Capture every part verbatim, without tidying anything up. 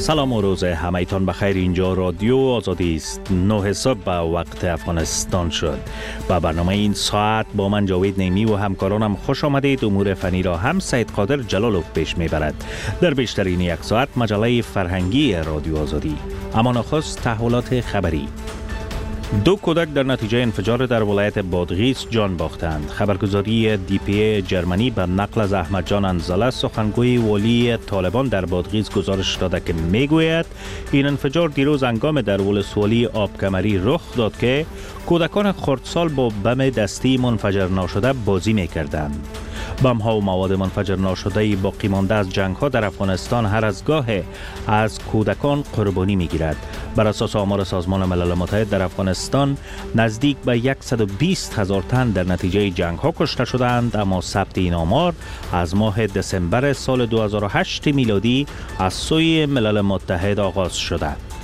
سلام و روز همایتان بخیر. اینجا رادیو آزادی است. نه صبح به وقت افغانستان شد. با برنامه این ساعت با من جاوید نیمی و همکارانم خوش آمدید. امور فنی را هم سید قادر جلالوف پیش میبرد. در بیشترین یک ساعت مجله فرهنگی رادیو آزادی. اما نخست تحولات خبری. دو کودک در نتیجه انفجار در ولایت بادغیس جان باختند. خبرگزاری دی پی جرمنی به نقل از احمد جان انزله سخنگوی والی طالبان در بادغیس گزارش داده که میگوید این انفجار دیروز هنگام در ولسوالی آبکمری رخ داد که کودکان خردسال با بم دستی منفجر ناشده بازی میکردند. بم ها و مواد منفجر ناشده باقی مانده از جنگ ها در افغانستان هر از گاه از کودکان قربانی میگیرد. بر اساس آمار سازمان ملل متحد در افغانستان نزدیک به صد و بیست هزار تن در نتیجه جنگ ها کشته شدند، اما ثبت این آمار از ماه دسامبر سال دو هزار و هشت میلادی از سوی ملل متحد آغاز شده.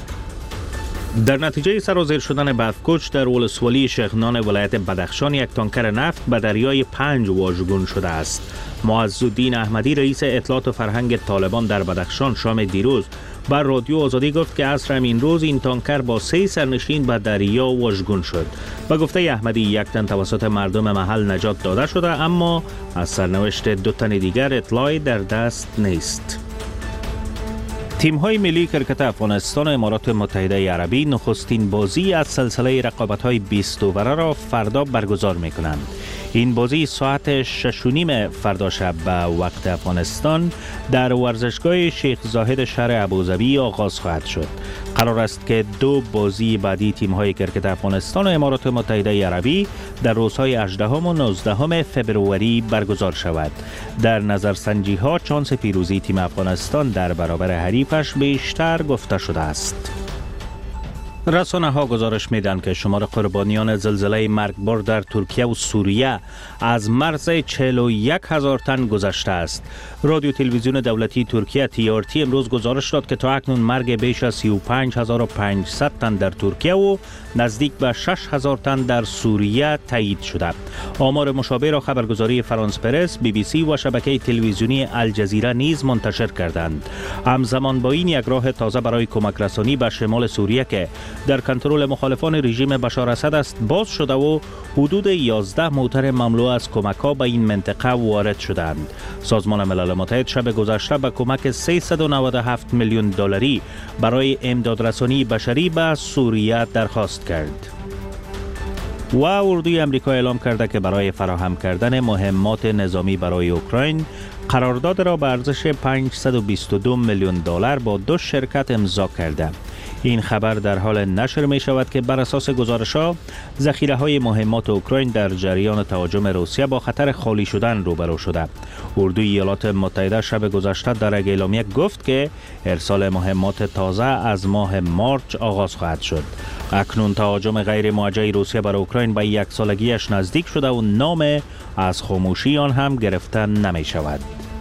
در نتیجه سرازیر شدن برفکش در ولسوالی شیخنان ولایت بدخشان یک تانکر نفت به دریای پنج واژگون شده است. معزالدین احمدی رئیس اطلاعات و فرهنگ طالبان در بدخشان شام دیروز بر رادیو آزادی گفت که عصر همین روز این تانکر با سه سرنشین به دریا واژگون شد. به گفته احمدی یک تن توسط مردم محل نجات داده شده، اما از سرنوشت دو تن دیگر اطلاعی در دست نیست. تیم‌های ملی کرکت افغانستان و امارات متحده عربی نخستین بازی از سلسله رقابت‌های بیست اووره را فردا برگزار می‌کنند. این بازی ساعت شش و نیم فردا شب به وقت افغانستان در ورزشگاه شیخ زاهد شهر ابوظبی آغاز خواهد شد. قرار است که دو بازی بعدی تیم‌های کرکت افغانستان و امارات متحده عربی در روزهای هجدهم و نوزدهم فبروری برگزار شود. در نظرسنجی‌ها چانس پیروزی تیم افغانستان در برابر حریفش بیشتر گفته شده است. رسانه ها گزارش میدن که شمار قربانیان زلزله مرگبار در ترکیه و سوریه از مرز چهل و یک هزار تن گذشته است. رادیو تلویزیون دولتی ترکیه تی آر تی امروز گزارش داد که تا اکنون مرگ بیش از سی و پنج هزار و پانصد تن در ترکیه و نزدیک به شش هزار تن در سوریه تایید شده. آمار مشابه را خبرگزاری فرانس پرس، بی بی سی و شبکه تلویزیونی الجزیره نیز منتشر کردند. همزمان با این یک راه تازه برای کمک رسانی به شمال سوریه که در کنترل مخالفان رژیم بشار اسد است باز شده و حدود یازده موتر مملو از کمک‌ها به این منطقه وارد شدند. سازمان ملل متحد شب گذشته به کمک سیصد و نود و هفت میلیون دلاری برای امدادرسانی بشری به سوریه درخواست کرد. و اردوی امریکا اعلام کرده که برای فراهم کردن مهمات نظامی برای اوکراین قرارداد را به ارزش پانصد و بیست و دو میلیون دلار با دو شرکت امضا کرده. این خبر در حال نشر می شود که بر اساس گزارش‌ها ذخیره های مهمات اوکراین در جریان تهاجم روسیه با خطر خالی شدن روبرو شده. اردوی ایالات متحده شب گذشته در یک اعلامیه گفت که ارسال مهمات تازه از ماه مارچ آغاز خواهد شد. اکنون تهاجم غیر موجه روسیه بر اوکراین به یک سالگیش نزدیک شده و نام از خاموشی آن هم گرفته نمی شود.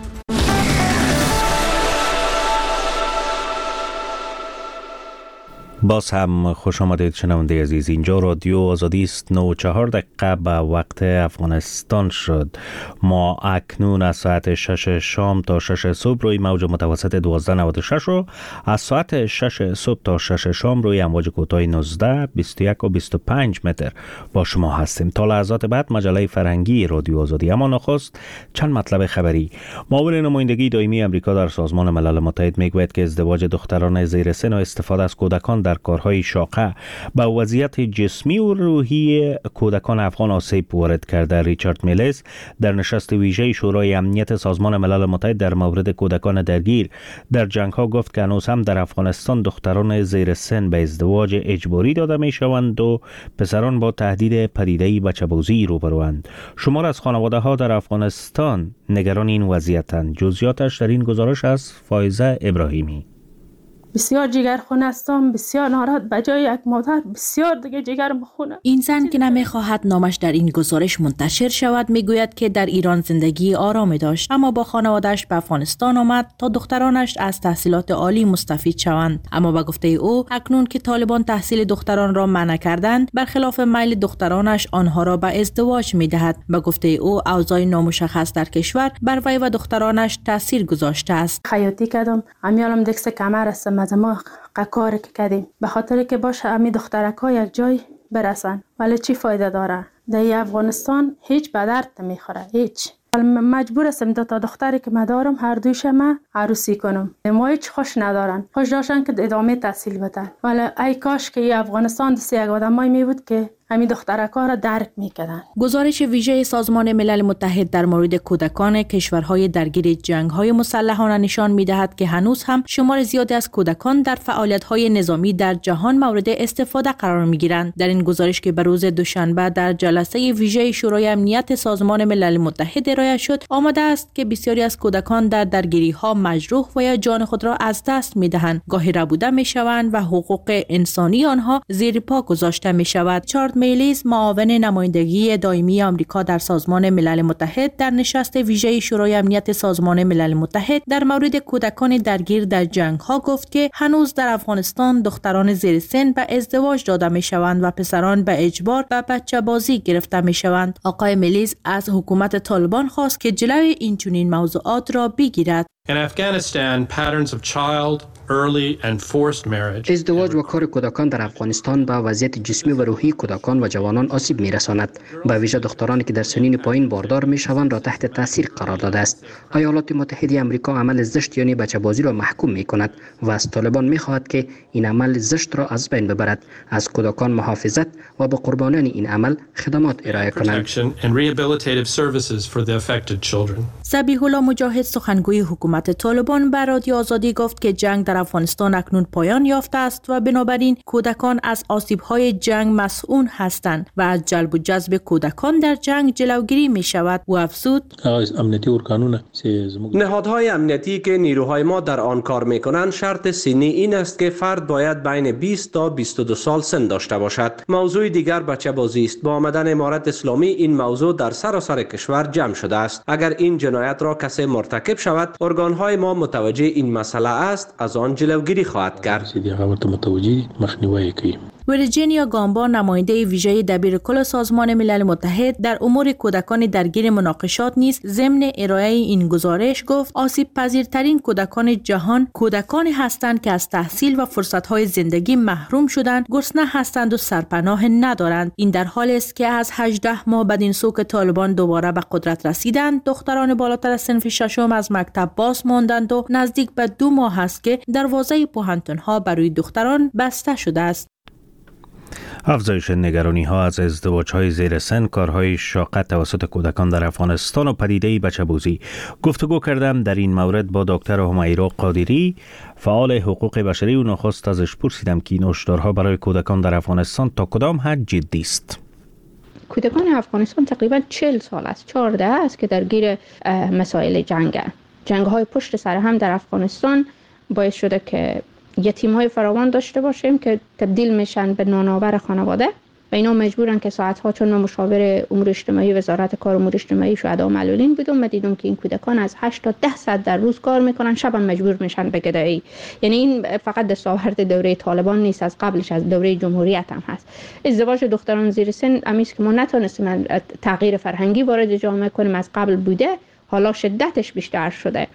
باز هم خوش آمدید شنونده عزیز. اینجا رادیو آزادی است. نه و چهار دقیقه به وقت افغانستان شد. ما اکنون از ساعت شش شام تا شش صبح روی موج متوسط دوازده نود و شش رو از ساعت شش صبح تا شش شام روی امواج کوتاه نوزده، بیست و یک و بیست و پنج متر با شما هستیم. تا لحظات بعد مجله فرهنگی رادیو آزادی. اما نخست چند مطلب خبری. معاون نمایندگی دائمی امریکا در سازمان ملل متحد میگوید که ازدواج دختران زیر سن و استفاده از کودکان در کارهای شاقه به وضعیت جسمی و روحی کودکان افغان آسیب وارد کرده. ریچارد میلز در نشست ویژه شورای امنیت سازمان ملل متحد در مورد کودکان درگیر در جنگ ها گفت که هنوز هم در افغانستان دختران زیر سن به ازدواج اجباری داده می شوند و پسران با تهدید پدیده بچه‌بازی روبروند. شمار از خانواده ها در افغانستان نگران این وضعیتند. جزئیاتش در این گزارش از فایزه ابراهیمی. بسیار جگر خونه هستم، بسیار ناراحت، بجای یک مادر بسیار دیگه جگر بخونه. این زن که نمیخواهد نامش در این گزارش منتشر شود میگوید که در ایران زندگی آرامی داشت، اما با خانواده‌اش به افغانستان آمد تا دخترانش از تحصیلات عالی مستفید شوند. اما به گفته او اکنون که طالبان تحصیل دختران را منع کردند، برخلاف میل دخترانش آنها را به ازدواج میدهد. به گفته او اوضاع نامشخص در کشور بر وی و دخترانش تاثیر گذاشته است. خیاطی کردم، امیالم دکس کمر است، از ما کاری که کردیم به خاطر که باشه امی دخترک ها یک جای برسن، ولی چی فایده داره؟ در افغانستان هیچ به درد نمیخوره، هیچ. مجبور هستم دو تا دختری که من دارم هر دویش ما عروسی کنم. ما هیچ خوش ندارن، خوش داشتن که ادامه تحصیل بدن، ولی ای کاش که افغانستان دست یک آدمایی می بود که همین دخترک‌ها را درک می‌کردن. گزارش ویژه سازمان ملل متحد در مورد کودکان کشورهای درگیر جنگ‌های مسلحانه نشان می‌دهد که هنوز هم شمار زیادی از کودکان در فعالیت‌های نظامی در جهان مورد استفاده قرار می‌گیرند. در این گزارش که به روز دوشنبه در جلسه ویژه شورای امنیت سازمان ملل متحد ارائه شد، آمده است که بسیاری از کودکان در درگیری‌ها مجروح و یا جان خود را از دست می‌دهند، گاهی ربوده می‌شوند و حقوق انسانی آنها زیر پا گذاشته می‌شود. میلیز، معاون نمایندگی دائمی آمریکا در سازمان ملل متحد، در نشست ویژه شورای امنیت سازمان ملل متحد در مورد کودکان درگیر در جنگ‌ها گفت که هنوز در افغانستان دختران زیر سن به ازدواج داده می‌شوند و پسران به اجبار به بچه بازی گرفته می‌شوند. آقای میلیز از حکومت طالبان خواست که جلوی این چنین موضوعات را بگیرد. In Afghanistan, patterns of child, early and forced marriage. ازدواج و کار کودکان در افغانستان به وضعیت جسمی و روحی کودکان و جوانان آسیب می‌رساند. به ویژه دخترانی که در سنین پایین باردار می‌شوند را تحت تاثیر قرار داده است. ایالات متحده آمریکا عمل زشت یعنی بچه‌بازی را محکوم می‌کند و از طالبان می‌خواهد که این عمل زشت را از بین ببرد، از کودکان محافظت و به قربانیان این عمل خدمات ارائه کنند. ذبیح الله مجاهد، سخنگوی حکومت طالبان، به رادیو آزادی گفت که جنگ در افغانستان اکنون پایان یافته است و بنابراین کودکان از آسیب‌های جنگ مسئول هستند و از جلب و جذب کودکان در جنگ جلوگیری می‌شود. و افزود: نهادهای امنیتی که نیروهای ما در آن کار می‌کنند شرط سنی این است که فرد باید بین بیست تا بیست و دو سال سن داشته باشد. موضوع دیگر بچه‌بازی است. با آمدن امارت اسلامی این موضوع در سراسر کشور جمع شده است. اگر این جنایت را کسی مرتکب شود، ارگان‌های ما متوجه این مسئله است، از آن جلوگیری خواهد کرد. ویرجینیا گامبا، نماینده ویژه دبیرکل سازمان ملل متحد در امور کودکان درگیر مناقشات نیز ضمن ارائه این گزارش گفت: آسیب پذیرترین کودکان جهان کودکانی هستند که از تحصیل و فرصت‌های زندگی محروم شدند، گرسنه هستند و سرپناه ندارند. این در حالی است که از هجده ماه بدین سو که طالبان دوباره به قدرت رسیدند، دختران بالاتر از صنف ششم از مکتب باز ماندند و نزدیک به دو ماه است که دروازه پوهنتون‌ها برای دختران بسته شده است. افزایش نگرانی ها از ازدواج های زیر سن، کارهای شاقه توسط کودکان در افغانستان و پدیده بچه‌بازی. گفتگو کردم در این مورد با دکتر همیرا قادری، فعال حقوق بشری، و نخست ازش پرسیدم که این هشدارها برای کودکان در افغانستان تا کدام حد جدی است. کودکان افغانستان تقریبا چهل سال است، چهارده است که درگیر مسائل جنگ جنگ های پشت سر هم در افغانستان باعث شده که یتیم‌های فراوان داشته باشیم که تبدیل میشن به نانآور خانواده و اینا مجبورن که ساعت‌ها، چون من مشاور امور اجتماعی وزارت کار امور اجتماعی شهدا و معلولین بودم، من دیدم که این کودکان از هشت تا ده ساعت در روز کار میکنن، شب هم مجبور میشن به گدایی. یعنی این فقط دستاورد دوره طالبان نیست، از قبلش از دوره جمهوریت هم هست. ازدواج دختران زیر سن امیز که ما نتونستیم تغییر فرهنگی وارد جامعه کنیم، از قبل بوده، حالا شدتش بیشتر شده.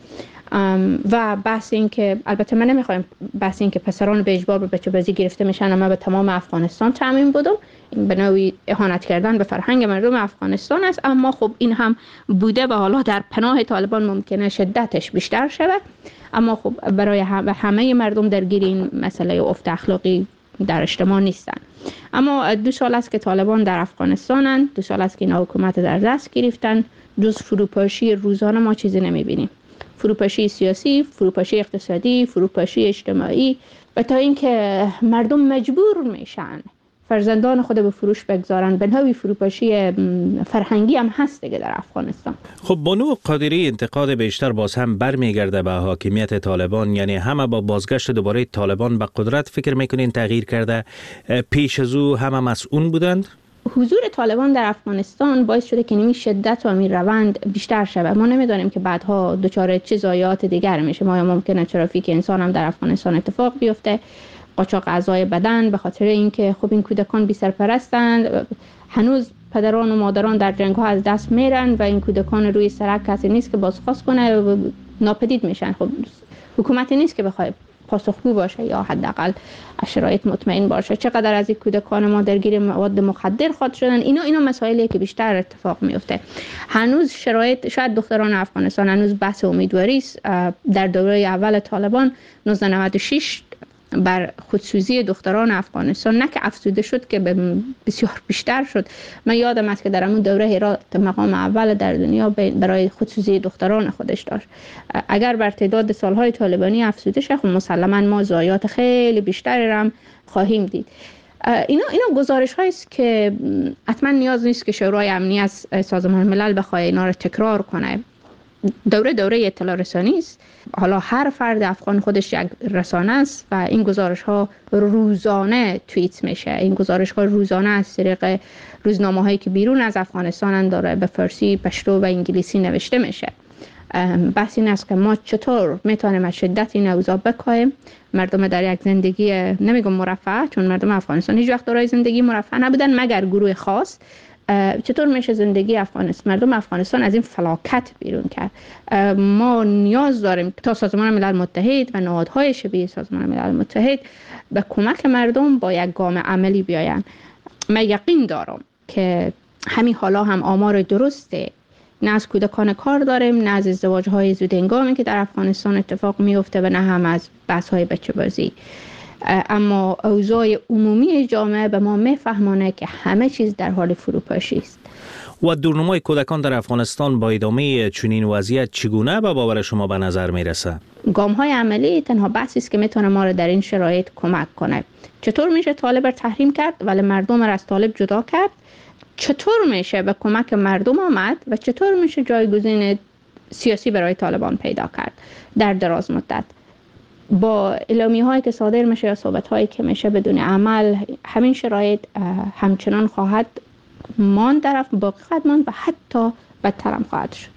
و بحث این که البته من نمیخوایم بحث این که پسران به اجبار به بچه‌بازی گرفته میشن اما به تمام افغانستان تعمیم بودم، این به نوعی اهانت کردن به فرهنگ مردم افغانستان است، اما خب این هم بوده و حالا در پناه طالبان ممکنه شدتش بیشتر شود. اما خب برای همه مردم درگیر این مسئله افت اخلاقی در اجتماع نیستن. اما دو سال است که طالبان در افغانستانن، دو سال است که این حکومت در دست گرفتن، جز فروپاشی روزانه ما چیزی نمیبینیم. فروپاشی سیاسی، فروپاشی اقتصادی، فروپاشی اجتماعی، و تا اینکه مردم مجبور میشن فرزندان خود به فروش بگذارن. به نوعی فروپاشی فرهنگی هم هست دیگه در افغانستان. خب بانو قادری، انتقاد بیشتر باز هم برمیگرده به حاکمیت طالبان، یعنی همه با بازگشت دوباره طالبان به قدرت فکر میکنین تغییر کرده، پیش از او همه مسئول بودند؟ حضور طالبان در افغانستان باعث شده که این شدت و این روند بیشتر شود. ما نمیدانیم که بعدها دچار چه ضایعات دیگر میشه. ما ممکنه ترافیک انسان هم در افغانستان اتفاق بیفته، قاچاق اعضای بدن، به خاطر اینکه خب این کودکان بی سرپرستند، هنوز پدران و مادران در جنگ ها از دست میرن و این کودکان روی سرک کسی نیست که بازخواست کنه و ناپدید میشن. خب حکومتی نیست که بخواد پاسخگو باشه یا حداقل شرایط مطمئن باشه. چقدر از این کودکان ما درگیر مواد مخدر خواهد شدن، اینا اینا مسائلی که بیشتر اتفاق میفته. هنوز شرایط، شاید دختران افغانستان هنوز بحث امیدواری است. در دوره اول طالبان نوزده نود و شش بر خودسوزی دختران افغانستان نه که افزوده شد که بسیار بیشتر شد. من یادم است که در همون دوره هرات مقام اول در دنیا برای خودسوزی دختران خودش داشت. اگر بر تعداد سالهای طالبانی افزوده شه، مسلما ما ضایعات خیلی بیشتری هم خواهیم دید. اینا اینا گزارش هایی است که حتما نیاز نیست که شورای امنیت سازمان ملل بخواد اینا رو تکرار کنه. دوره دوره اطلاع رسانی است. حالا هر فرد افغان خودش یک رسانه است و این گزارش ها روزانه توییت میشه. این گزارش ها روزانه از طریق روزنامه هایی که بیرون از افغانستان داره به فارسی، پشتو و انگلیسی نوشته میشه. بحث این است که ما چطور میتونیم از شدت این اوضاع بکاهیم، مردم در یک زندگی نمیگم مرفه، چون مردم افغانستان هیچ وقت دارای زندگی مرفه نبودن مگر گروه خاص، چطور میشه زندگی افغانستان، مردم افغانستان از این فلاکت بیرون کرد. ما نیاز داریم تا سازمان ملل متحد و نهادهای شبیه سازمان ملل متحد به کمک مردم با یک گام عملی بیاین. من یقین دارم که همین حالا هم آمار درسته، نه از کودکان کار داریم، نه از ازدواج‌های زودهنگامی که در افغانستان اتفاق میفته و نه هم از بحث‌های بچه بازی. اما اوضاع عمومی جامعه به ما میفهمانه که همه چیز در حال فروپاشی است. و دورنمای کودکان در افغانستان با ادامه چنین وضعیت چگونه به باور شما به نظر میرسه؟ گام‌های عملی تنها بحثی است که میتونه ما رو در این شرایط کمک کنه. چطور میشه طالب را تحریم کرد ولی مردم را از طالب جدا کرد؟ چطور میشه به کمک مردم آمد و چطور میشه جایگزین سیاسی برای طالبان پیدا کرد در دراز مدت؟ با اعلامیه هایی که صادر میشه یا صحبت هایی که میشه بدون عمل، همین شرایط همچنان خواهد ماند، در باقی خواهد ماند و حتی بدتر هم خواهد شد.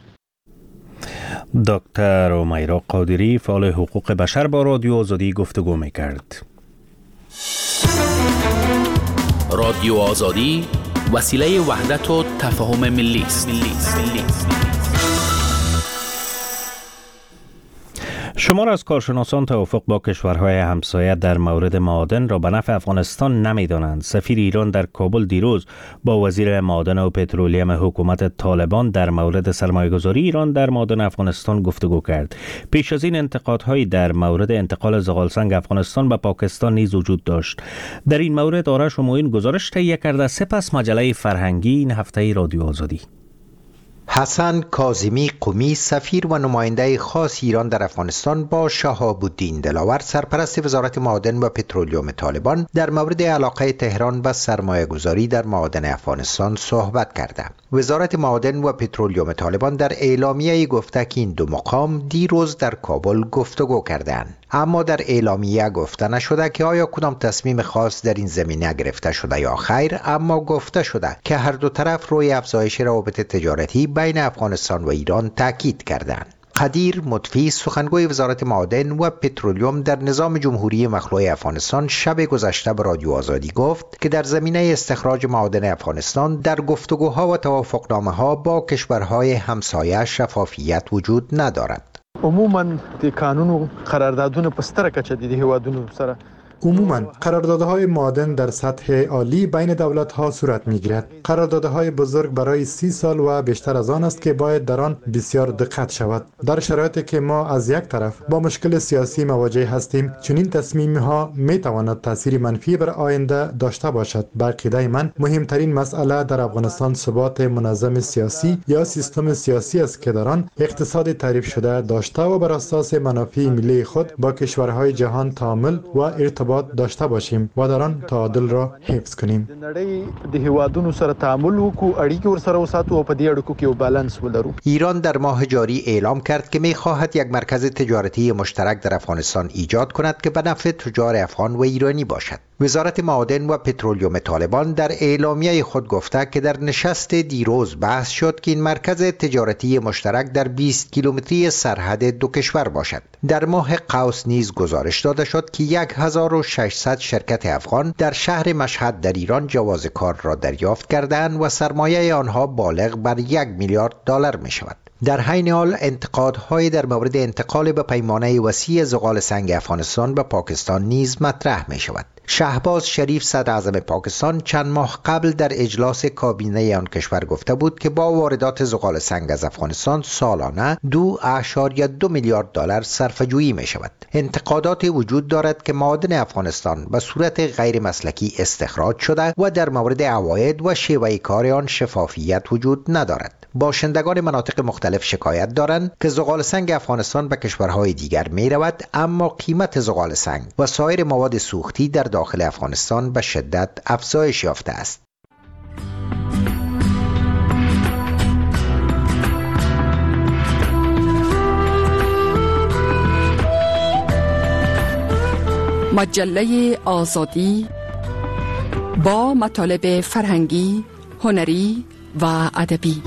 دکتر امیرا قادری، فعال حقوق بشر، با رادیو آزادی گفتگو میکرد. رادیو آزادی وسیله وحدت و تفاهم ملی است. شمار از کارشناسان توافق با کشورهای همسایه در مورد معادن را به نفع افغانستان نمی‌دانند. سفیر ایران در کابل دیروز با وزیر معادن و پترولیم حکومت طالبان در مورد سرمایه‌گذاری ایران در معادن افغانستان گفتگو کرد. پیش از این انتقادهایی در مورد انتقال زغالسنگ افغانستان به پاکستان نیز وجود داشت. در این مورد آرش معین گزارش تهیه کرده. سپس مجله فرهنگی این هفته رادیو آزادی. حسن کاظمی قمی، سفیر و نماینده خاص ایران در افغانستان، با شهاب الدین دلاور، سرپرست وزارت معادن و پترولیم طالبان، در مورد علاقه تهران و سرمایه گذاری در معادن افغانستان صحبت کرده. وزارت معادن و پترولیم طالبان در اعلامیه گفته که این دو مقام دیروز در کابل گفتگو کردند، اما در اعلامیه گفته نشده که آیا کدام تصمیم خاص در این زمینه گرفته شده یا خیر، اما گفته شده که هر دو طرف روی افزایش روابط تجارتی بین افغانستان و ایران تاکید کردند. قدیر مطفی، سخنگوی وزارت معادن و پترولیم در نظام جمهوری مخلوع افغانستان، شب گذشته به رادیو آزادی گفت که در زمینه استخراج معادن افغانستان در گفتگوها و توافقنامه‌ها با کشورهای همسایه شفافیت وجود ندارد. عموما د قانون و قراردادونه په ستره کچه د هیوادونو سره عموماً قراردادهای معادن در سطح عالی بین دولت‌ها صورت می‌گیرد. قراردادهای بزرگ برای سی سال و بیشتر از آن است که باید در آن بسیار دقت شود. در شرایطی که ما از یک طرف با مشکل سیاسی مواجه هستیم، چنین تصمیم‌ها می‌تواند تأثیر منفی بر آینده داشته باشد. به عقیده من مهمترین مسئله در افغانستان ثبات منظم سیاسی یا سیستم سیاسی است که در آن اقتصاد تعریف شده داشته و بر اساس منافع ملی خود با کشورهای جهان تعامل و ارتباط داشته باشیم و در آن تعادل را حفظ کنیم. د نړۍ د هیوادونو سره تعامل وکړو، اړیکې ورسره وساتو او په دې اړیکو کې یو بالانس ولرو. ایران در ماه جاری اعلام کرد که می‌خواهد یک مرکز تجارتی مشترک در افغانستان ایجاد کند که به نفع تجار افغان و ایرانی باشد. وزارت معادن و پترولیم طالبان در اعلامیه خود گفته که در نشست دیروز بحث شد که این مرکز تجارتی مشترک در بیست کیلومتری سرحد دو کشور باشد. در ماه قوس نیز گزارش داده شد که هزار و ششصد شرکت افغان در شهر مشهد در ایران جواز کار را دریافت کردند و سرمایه آنها بالغ بر یک میلیارد دلار می شود. در حین حال انتقادهای در مورد انتقال به پیمانه وسیع زغال سنگ افغانستان به پاکستان نیز مطرح می شود. شهباز شریف صدر اعظم پاکستان چند ماه قبل در اجلاس کابینه آن کشور گفته بود که با واردات زغال سنگ از افغانستان سالانه دو اعشاریه دو میلیارد دلار صرفه‌جویی می شود. انتقادات وجود دارد که معادن افغانستان به صورت غیر مسلکی استخراج شده و در مورد عواید و شیوه کار آن شفافیت وجود ندارد. باشندگان مناطق مختلف شکایت دارند که زغال سنگ افغانستان به کشورهای دیگر می رود، اما قیمت زغال سنگ و سایر مواد سوختی در داخل افغانستان به شدت افزایش یافته است. مجله آزادی با مطالب فرهنگی، هنری و ادبی.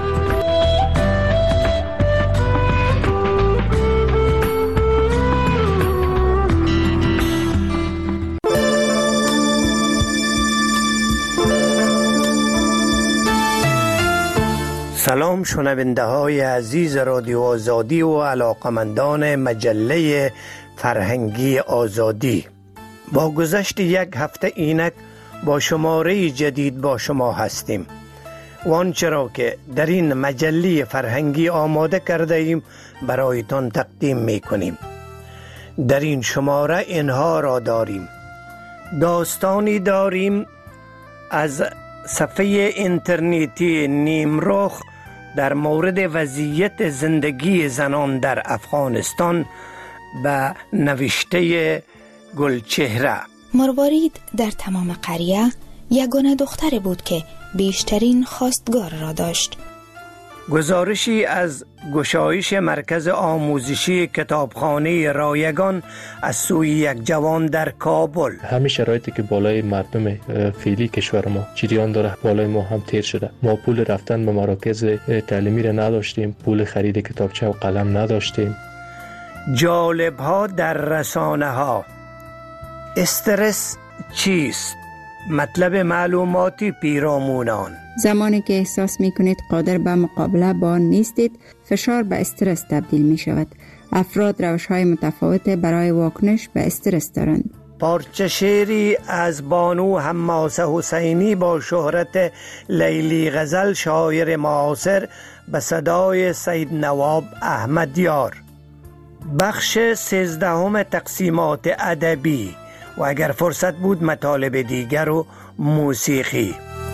سلام شنونده های عزیز رادیو آزادی و علاقمندان مجله فرهنگی آزادی. با گذشت یک هفته اینک با شماره جدید با شما هستیم و آنچه را که در این مجله فرهنگی آماده کرده ایم برایتان تقدیم می کنیم. در این شماره اینها را داریم: داستانی داریم از صفحه اینترنتی نیمرخ در مورد وضعیت زندگی زنان در افغانستان به نوشته گلچهره. مروارید در تمام قریه یگانه دختر بود که بیشترین خواستگار را داشت. گزارشی از گشایش مرکز آموزشی کتابخانه رایگان از سوی یک جوان در کابل. همه شرایطی که بالای مردم فعلی کشور ما جریان داره بالای ما هم تیر شده. ما پول رفتن به مراکز تعلیمی را نداشتیم، پول خرید کتابچه و قلم نداشتیم. جالب ها در رسانه ها. استرس چیست؟ مطلب معلوماتی پیرامونان. زمانی که احساس می کنید قادر به مقابله با آن نیستید، فشار به استرس تبدیل می شود. افراد روش های متفاوت برای واکنش به استرس دارند. پارچه شعری از بانو حماسه حسینی با شهرت لیلی غزل، شاعر معاصر، به صدای سید نواب احمدیار. بخش سیزدهم تقسیمات ادبی و اگر فرصت بود مطالب دیگر و موسیقی.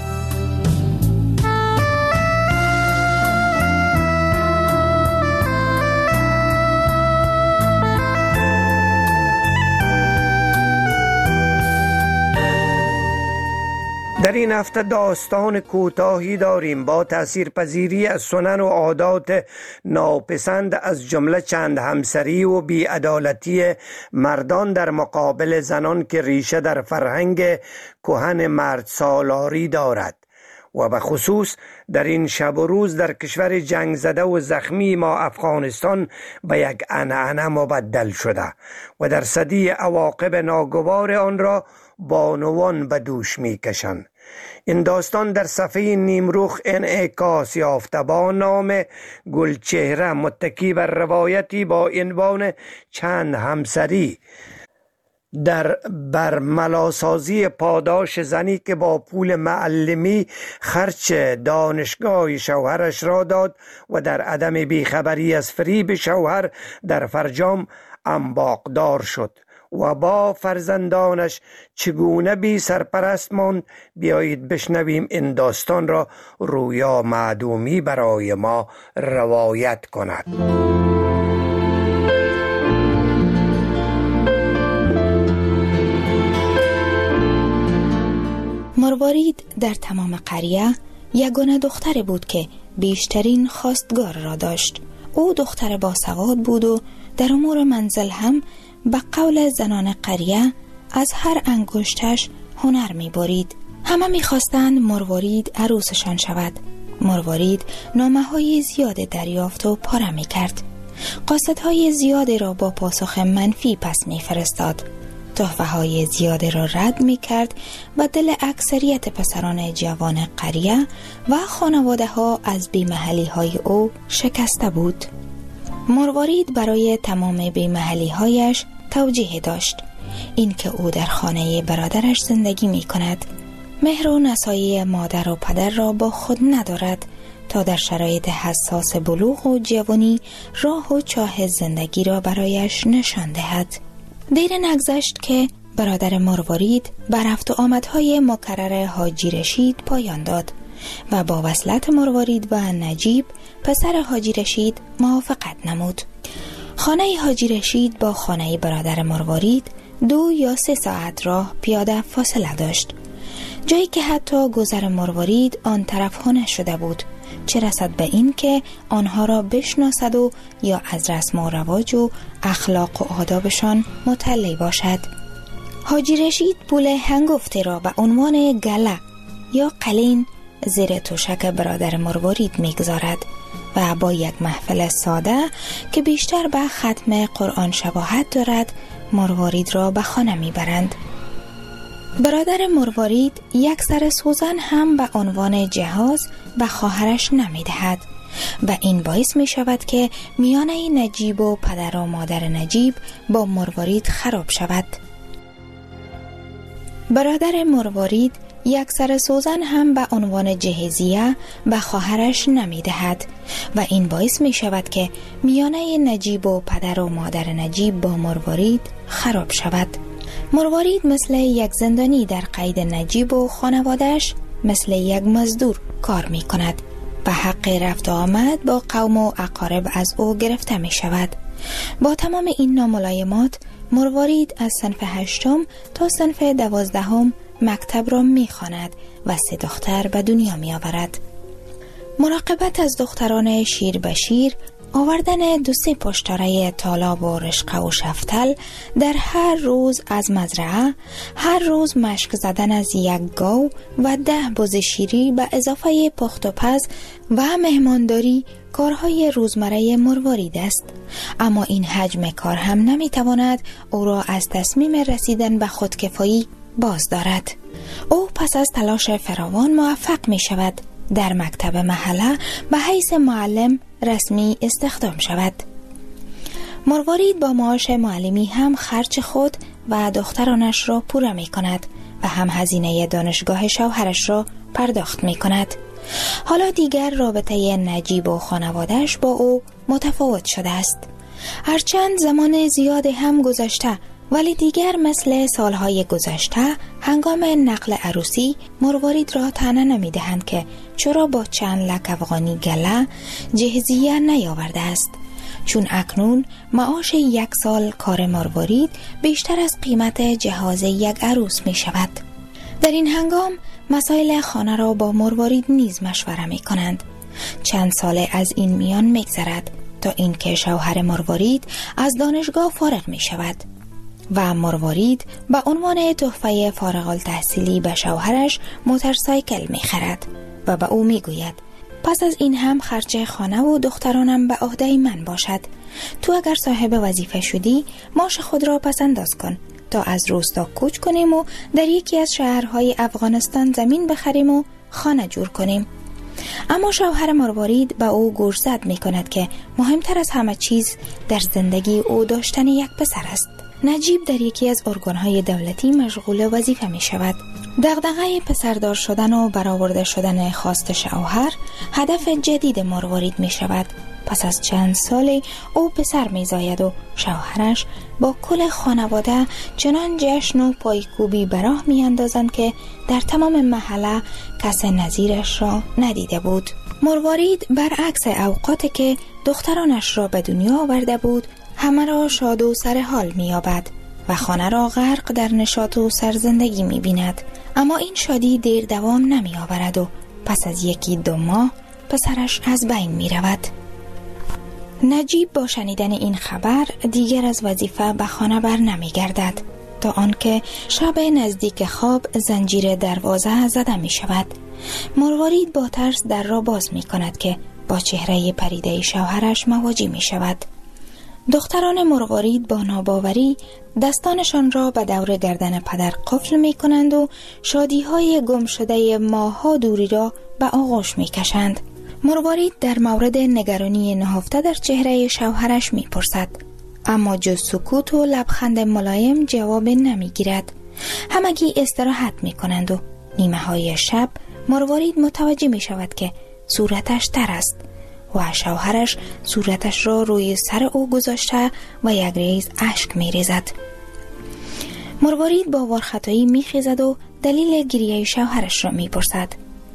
در این هفته داستان کوتاهی داریم با تاثیرپذیری از سنن و عادات ناپسند، از جمله چند همسری و بی‌عدالتی مردان در مقابل زنان که ریشه در فرهنگ کهن مرد سالاری دارد و به خصوص در این شب و روز در کشور جنگ زده و زخمی ما افغانستان به یک عنعنه مبدل شده و در صدی عواقب ناگوار آن را بانوان به دوش می کشند. این داستان در صفحه نیمرخ انعکاس یافته با نام گلچهره، متکی بر روایتی با عنوان چند همسری در برملاسازی پاداش زنی که با پول معلمی خرچ دانشگاه شوهرش را داد و در عدم بیخبری از فریب شوهر در فرجام انباقدار شد و با فرزندانش چگونه بی سرپرست ماند. بیایید بشنویم این داستان را رویا معدومی برای ما روایت کند. مروارید در تمام قریه یگانه دختر بود که بیشترین خواستگار را داشت. او دختر باسواد بود و در امور منزل هم به قول زنان قریه از هر انگشتش هنر می برید. همه می خواستند مروارید عروسشان شود. مروارید نامه های زیاد دریافت و پاره می کرد. قاصدهای زیادی را با پاسخ منفی پس می فرستاد. تحفه های زیاده را رد می کرد و دل اکثریت پسران جوان قریه و خانواده ها از بیمحلی های او شکسته بود. مروارید برای تمام بیمحلی هایش توجیه داشت، اینکه او در خانه برادرش زندگی می کند، مهر و نصایح مادر و پدر را با خود ندارد تا در شرایط حساس بلوغ و جوانی راه و چاه زندگی را برایش نشان دهد. دیر نگذشت که برادر مروارید بر رفت و آمدهای مکرر حاجی رشید پایان داد و با وصلت مروارید و نجیب پسر حاجی رشید موافقت نمود. خانه حاجی رشید با خانه برادر مروارید دو یا سه ساعت راه پیاده فاصله داشت، جایی که حتی گذر مروارید آن طرف ها نشده بود، چه رسد به این که آنها را بشناسد و یا از رسم و رواج و اخلاق و آدابشان مطلع باشد. حاجی رشید پول هنگفته را به عنوان گله یا قلین زیر توشک برادر مروارید میگذارد و با یک محفل ساده که بیشتر به ختم قرآن شباهت دارد مروارید را به خانه میبرند. برادر مروارید یک سر سوزن هم به عنوان جهاز به خواهرش نمیدهد و این باعث می شود که میانه نجیب و پدر و مادر نجیب با مروارید خراب شود. برادر مروارید یک سر سوزن هم به عنوان جهیزیه به خواهرش نمی دهد و این باعث می شود که میانه نجیب و پدر و مادر نجیب با مروارید خراب شود. مروارید مثل یک زندانی در قید نجیب و خانوادهش مثل یک مزدور کار می کند و حق رفت آمد با قوم و اقارب از او گرفته می شود. با تمام این ناملایمات مروارید از صنف هشتم تا صنف دوازدهم مکتب را می خواند و سه دختر به دنیا می آورد. مراقبت از دختران شیر به شیر، آوردن دو سه پشتاره طالاب و رشقه و شفتل در هر روز از مزرعه، هر روز مشک زدن از یک گاو و ده بز شیری به اضافه پخت و پز و مهمانداری کارهای روزمره مروارید است. اما این حجم کار هم نمیتواند او را از تصمیم رسیدن به خودکفایی باز دارد. او پس از تلاش فراوان موفق می شود در مکتب محله به حیث معلم رسمی استخدام شود. مروارید با معاش معلمی هم خرج خود و دخترانش را پوره می کند و هم هزینه دانشگاه شوهرش را پرداخت می کند. حالا دیگر رابطه نجیب و خانوادهش با او متفاوت شده است. هرچند زمان زیاد هم گذشته ولی دیگر مثل سالهای گذشته هنگام نقل عروسی مروارید را طعنه نمی دهند که چرا با چند لک افغانی گله جهزیه نیاورده است، چون اکنون معاش یک سال کار مروارید بیشتر از قیمت جهاز یک عروس می شود. در این هنگام مسائل خانه را با مروارید نیز مشوره می کنند. چند ساله از این میان می گذرد تا اینکه شوهر مروارید از دانشگاه فارغ می شود و مروارید به عنوان تحفه فارغ التحصیلی به شوهرش موتورسایکل می خرد و به او می گوید پس از این هم خرج خانه و دخترانم به عهده من باشد. تو اگر صاحب وظیفه شدی معاش خود را پس انداز کن تا از روستا کوچ کنیم و در یکی از شهرهای افغانستان زمین بخریم و خانه جور کنیم. اما شوهر مروارید به او گوشزد می کند که مهمتر از همه چیز در زندگی او داشتن یک پسر است. نجیب در یکی از ارگانهای دولتی مشغول وظیفه می شود. دغدغه پسردار شدن و برآورده شدن خواست شوهر هدف جدید مروارید می شود. پس از چند سال او پسر می زاید و شوهرش با کل خانواده چنان جشن و پایکوبی به راه می اندازند که در تمام محله کس نظیرش را ندیده بود. مروارید برعکس اوقاتی که دخترانش را به دنیا آورده بود همه را شاد و سر حال می یابد و خانه را غرق در نشاط و سرزندگی می بیند. اما این شادی دیر دوام نمی آورد و پس از یکی دو ماه پسرش از بین می رود. نجیب با شنیدن این خبر دیگر از وظیفه به خانه بر نمی گردد تا آنکه شب نزدیک خواب زنجیر دروازه زده می شود. مروارید با ترس در را باز می کند که با چهره پریده شوهرش مواجه می شود. دختران مروارید با ناباوری دستانشان را به دور گردن پدر قفل می کنند و شادی های گم شده ماها دوری را به آغوش می کشند. مروارید در مورد نگرانی نهفته در چهره شوهرش می پرسد، اما جز سکوت و لبخند ملایم جواب نمی گیرد. همگی استراحت می کنند و نیمه های شب مروارید متوجه می شود که صورتش تر است و شوهرش صورتش را روی سر او گذاشته و یک ریز اشک می ریزد. مروارید با وارخطایی می خیزد و دلیل گریه شوهرش را می پرسد.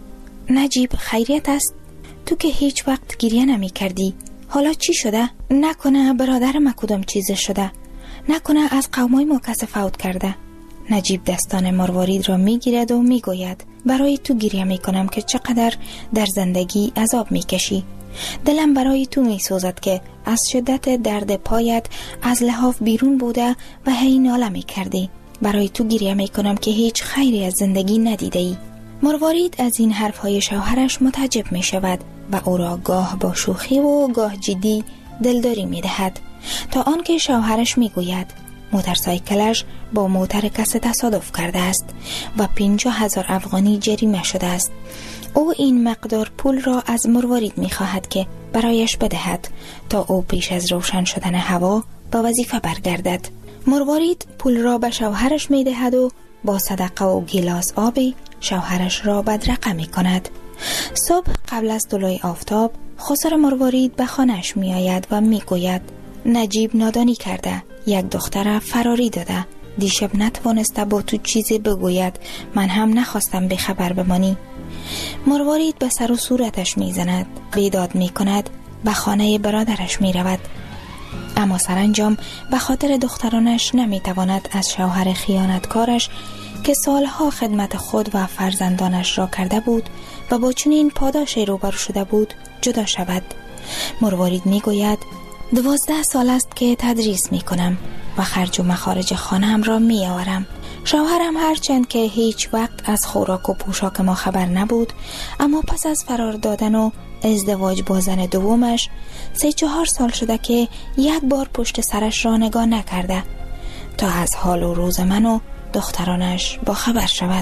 نجیب خیریت است؟ تو که هیچ وقت گریه نمی کردی، حالا چی شده؟ نکنه برادر ما کدام چیز شده؟ نکنه از قومای ما کس فوت کرده؟ نجیب دستان مروارید را می گیرد و می گوید برای تو گریه می کنم که چقدر در زندگی عذاب می کشی. دلم برای تو می سوزد که از شدت درد پایت از لحاف بیرون بوده و هی ناله می کردی. برای تو گریه می کنم که هیچ خیری از زندگی ندیده ای. مروارید از این حرفهای شوهرش متعجب می شود و او را گاه با شوخی و گاه جدی دلداری می دهد، تا آنکه شوهرش می گوید موتورسایکلش با موتر کسی تصادف کرده است و پنجاه هزار افغانی جریمه شده است. او این مقدار پول را از مروارید می خواهد که برایش بدهد تا او پیش از روشن شدن هوا به وظیفه برگردد. مروارید پول را به شوهرش می دهد و با صدقه و گیلاس آبی شوهرش را بدرقه می کند. صبح قبل از طلوع آفتاب خسر مروارید به خانهش می آید و می گوید نجیب نادانی کرده، یک دختر فراری داده، دیشب نتوانسته با تو چیزی بگوید، من هم نخواستم بخبر بمانی. مروارید به سر و صورتش می زند، بیداد می کند، به خانه برادرش می رود. اما سرانجام به خاطر دخترانش نمی تواند از شوهر خیانتکارش که سالها خدمت خود و فرزندانش را کرده بود و با چنین پاداشی روبرو شده بود جدا شود. مروارید می گوید دوازده سال است که تدریس می کنم و خرج و مخارج خانه‌ام را می آورم. شوهرم هرچند که هیچ وقت از خوراک و پوشاک ما خبر نبود، اما پس از فرار دادن و ازدواج با زن دومش سه چهار سال شده که یک بار پشت سرش را نگاه نکرده تا از حال و روز من و دخترانش با خبر شود.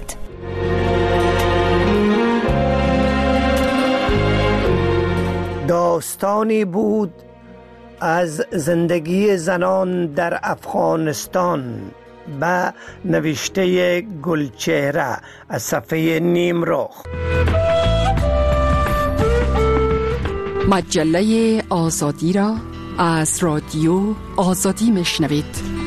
داستانی بود از زندگی زنان در افغانستان به نوشته گلچهره از صفحه نیمرخ. مجله آزادی را از رادیو آزادی میشنوید.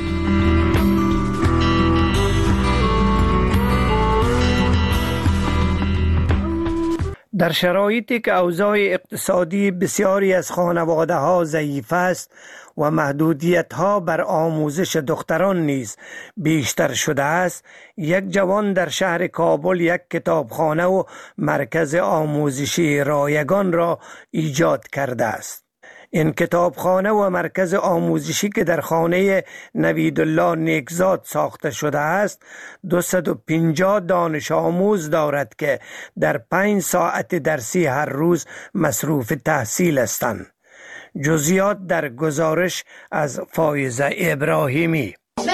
در شرایطی که اوضاع اقتصادی بسیاری از خانواده ها ضعیف است و محدودیت ها بر آموزش دختران نیز بیشتر شده است، یک جوان در شهر کابل یک کتابخانه و مرکز آموزشی رایگان را ایجاد کرده است. این کتابخانه و مرکز آموزشی که در خانه نویدالله نیکزاد ساخته شده است دویست و پنجاه دانش آموز دارد که در پنج ساعت درسی هر روز مصروف تحصیل هستند. جزئیات در گزارش از فایزه ابراهیمی.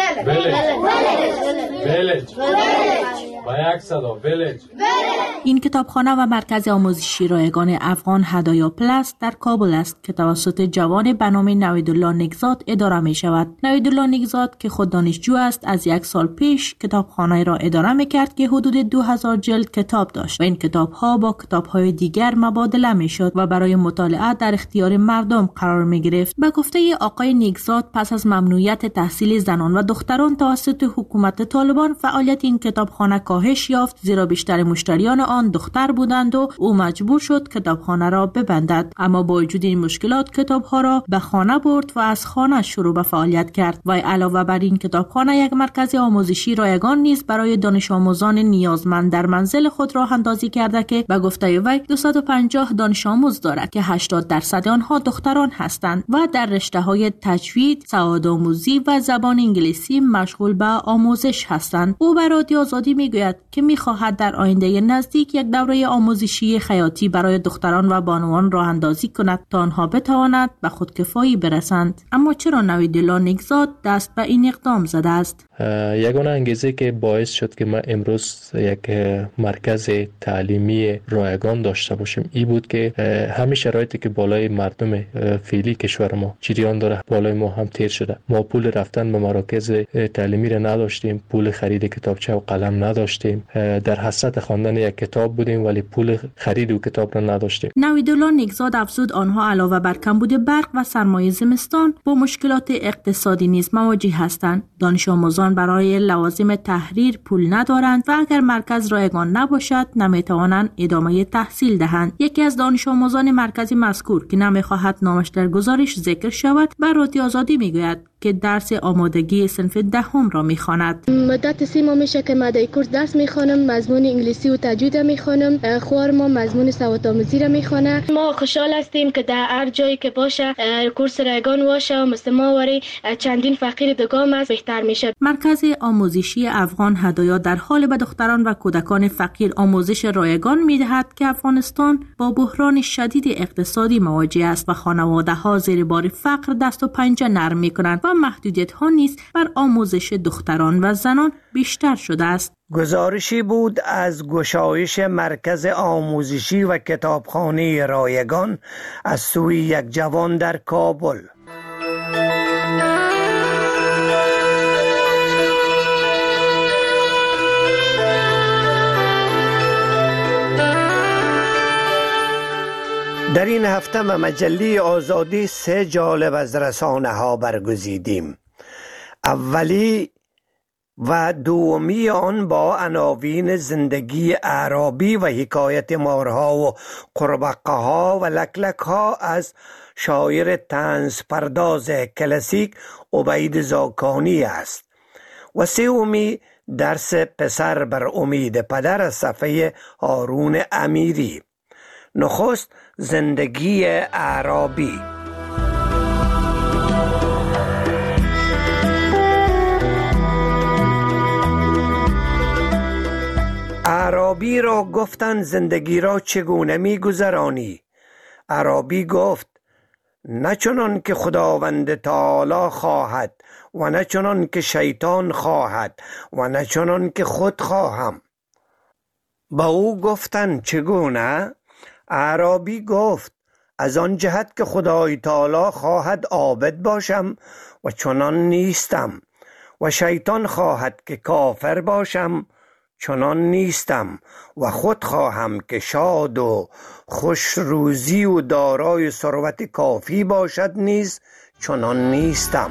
این کتابخانه و مرکز آموزشی رایگان افغان هدایا پلاس در کابل است که توسط جوان به نام نویدالله نیکزاد اداره می شود. نویدالله نیکزاد که خود دانشجو است از یک سال پیش کتابخانه را اداره می کرد که حدود دو هزار جلد کتاب داشت و این کتاب ها با کتاب های دیگر مبادله می شد و برای مطالعه در اختیار مردم قرار می گرفت. به گفته آقای نیکزاد پس از ممنوعیت تحصیل زنان و دختران توسط حکومت طالبان فعالیت این کتابخانه کاهش یافت، زیرا بیشتر مشتریان آن دختر بودند و او مجبور شد کتابخانه را ببندد. اما با وجود این مشکلات کتابها را به خانه برد و از خانه شروع به فعالیت کرد و علاوه بر این کتابخانه یک مرکز آموزشی رایگان نیز برای دانش آموزان نیازمند در منزل خود راه اندازی کرده که به گفته وی دویست و پنجاه دانش آموز دارد که هشتاد درصد آنها دختران هستند و در رشته‌های تجوید، سوادآموزی و زبان انگلیسی مشغول به آموزش هستند. او به رادیو آزادی میگوید که میخواهد در آینده نزدیک نزدیک یک دوره آموزشی خیاطی برای دختران و بانوان راه اندازی کند تا آنها بتوانند به خودکفایی برسند. اما چرا نویدالله نیکزاد دست به این اقدام زده است؟ یگانه انگیزه که باعث شد که ما امروز یک مرکز تعلیمی رایگان داشته باشیم این بود که همه شرایطی که بالای مردم فعلی کشور ما جریان داره بالای ما هم تیر شده. ما پول رفتن به مراکز تعلیمی را نداشتیم، پول خرید کتابچه و قلم نداشتیم، در حسرت خواندن یک کتاب بودیم ولی پول خرید و کتاب را نداشتیم. نویدالله نیکزاد افزود آنها علاوه بر کمبود برق و سرمایه زمستان با مشکلات اقتصادی نیز مواجه هستند. دانش آموزان برای لوازم تحریر پول ندارند و اگر مرکز رایگان نباشد نمیتوانند ادامه تحصیل دهند. یکی از دانش آموزان مرکز مذکور که نمیخواهد نامش در گزارش ذکر شود بر رادیو آزادی میگوید که درس آمادگی صنف دهم را میخواند. مدت سی ماه میشه که مدرسه کورس درس میخوانم، مضمون انگلیسی و تجوید میخوانم، خوار ما مضمون سواد آموزی را میخوانه. ما خوشحال هستیم که در هر جایی که باشه کورس رایگان باشه و مثل ما وری چندین فقیر دگام است بهتر میشه. مرکز آموزشی افغان هدایا در حال به دختران و کودکان فقیر آموزش رایگان میدهد که افغانستان با بحران شدید اقتصادی مواجه است و خانواده ها زیر بار فقر دست و پنجه نرم میکنند و محدودیت ها نیز بر آموزش دختران و زنان بیشتر شده است. گزارشی بود از گشایش مرکز آموزشی و کتابخانه رایگان از سوی یک جوان در کابل. در این هفته به مجله آزادی سه جالب از رسانه ها برگزیدیم. اولی و دومی آن با عناوین زندگی اعرابی و حکایت مارها و قربقه ها و لکلک ها از شاعر طنز پرداز کلاسیک عبید زاکانی است و سومی درس پسر بر امید پدر از صفحه هارون امیری. نخست زندگی اعرابی. اعرابی را گفتند زندگی را چگونه می گذرانی؟ اعرابی گفت نه چنان که خداوند تعالی خواهد و نه چنان که شیطان خواهد و نه چنان که خود خواهم. با او گفتند چگونه؟ اعرابی گفت از آن جهت که خدای تعالی خواهد عابد باشم و چنان نیستم و شیطان خواهد که کافر باشم چنان نیستم و خود خواهم که شاد و خوش روزی و دارای ثروت کافی باشد نیز چنان نیستم.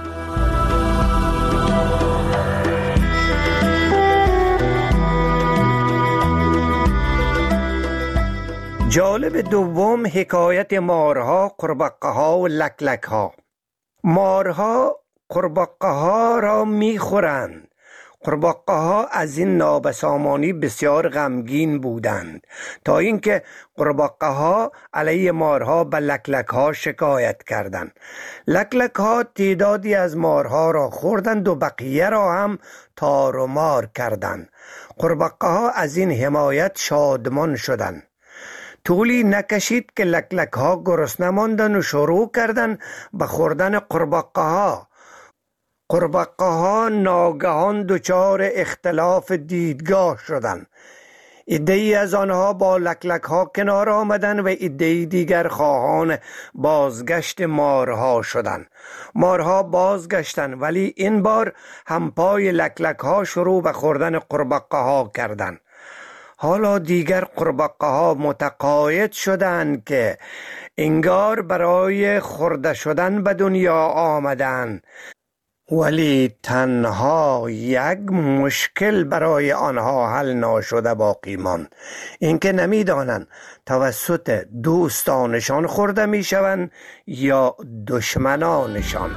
جالب دوم حکایت مارها، قربقه ها و لکلک ها. مارها قربقه ها را می خورند. قربقه ها از این نابسامانی بسیار غمگین بودند تا اینکه قربقه ها علیه مارها به لکلک ها شکایت کردند. لکلک ها تعدادی از مارها را خوردند و بقیه را هم تار و مار کردند. قربقه ها از این حمایت شادمان شدند. طولی نکشید که لکلک ها گرسنه ماندند و شروع کردند به خوردن قربقه ها. قربقه ها ناگهان دچار اختلاف دیدگاه شدند. عده‌ای از آنها با لکلک ها کنار آمدند و عده‌ای دیگر خواهان بازگشت مارها شدند. مارها بازگشتند ولی این بار هم پای لکلک ها شروع به خوردن قربقه ها کردند. حالا دیگر قربقه ها متقاعد شدند که انگار برای خورده شدن به دنیا آمدند، ولی تنها یک مشکل برای آنها حل ناشده باقی ماند، اینکه نمیدانند توسط دوستانشان خورده میشوند یا دشمنانشان.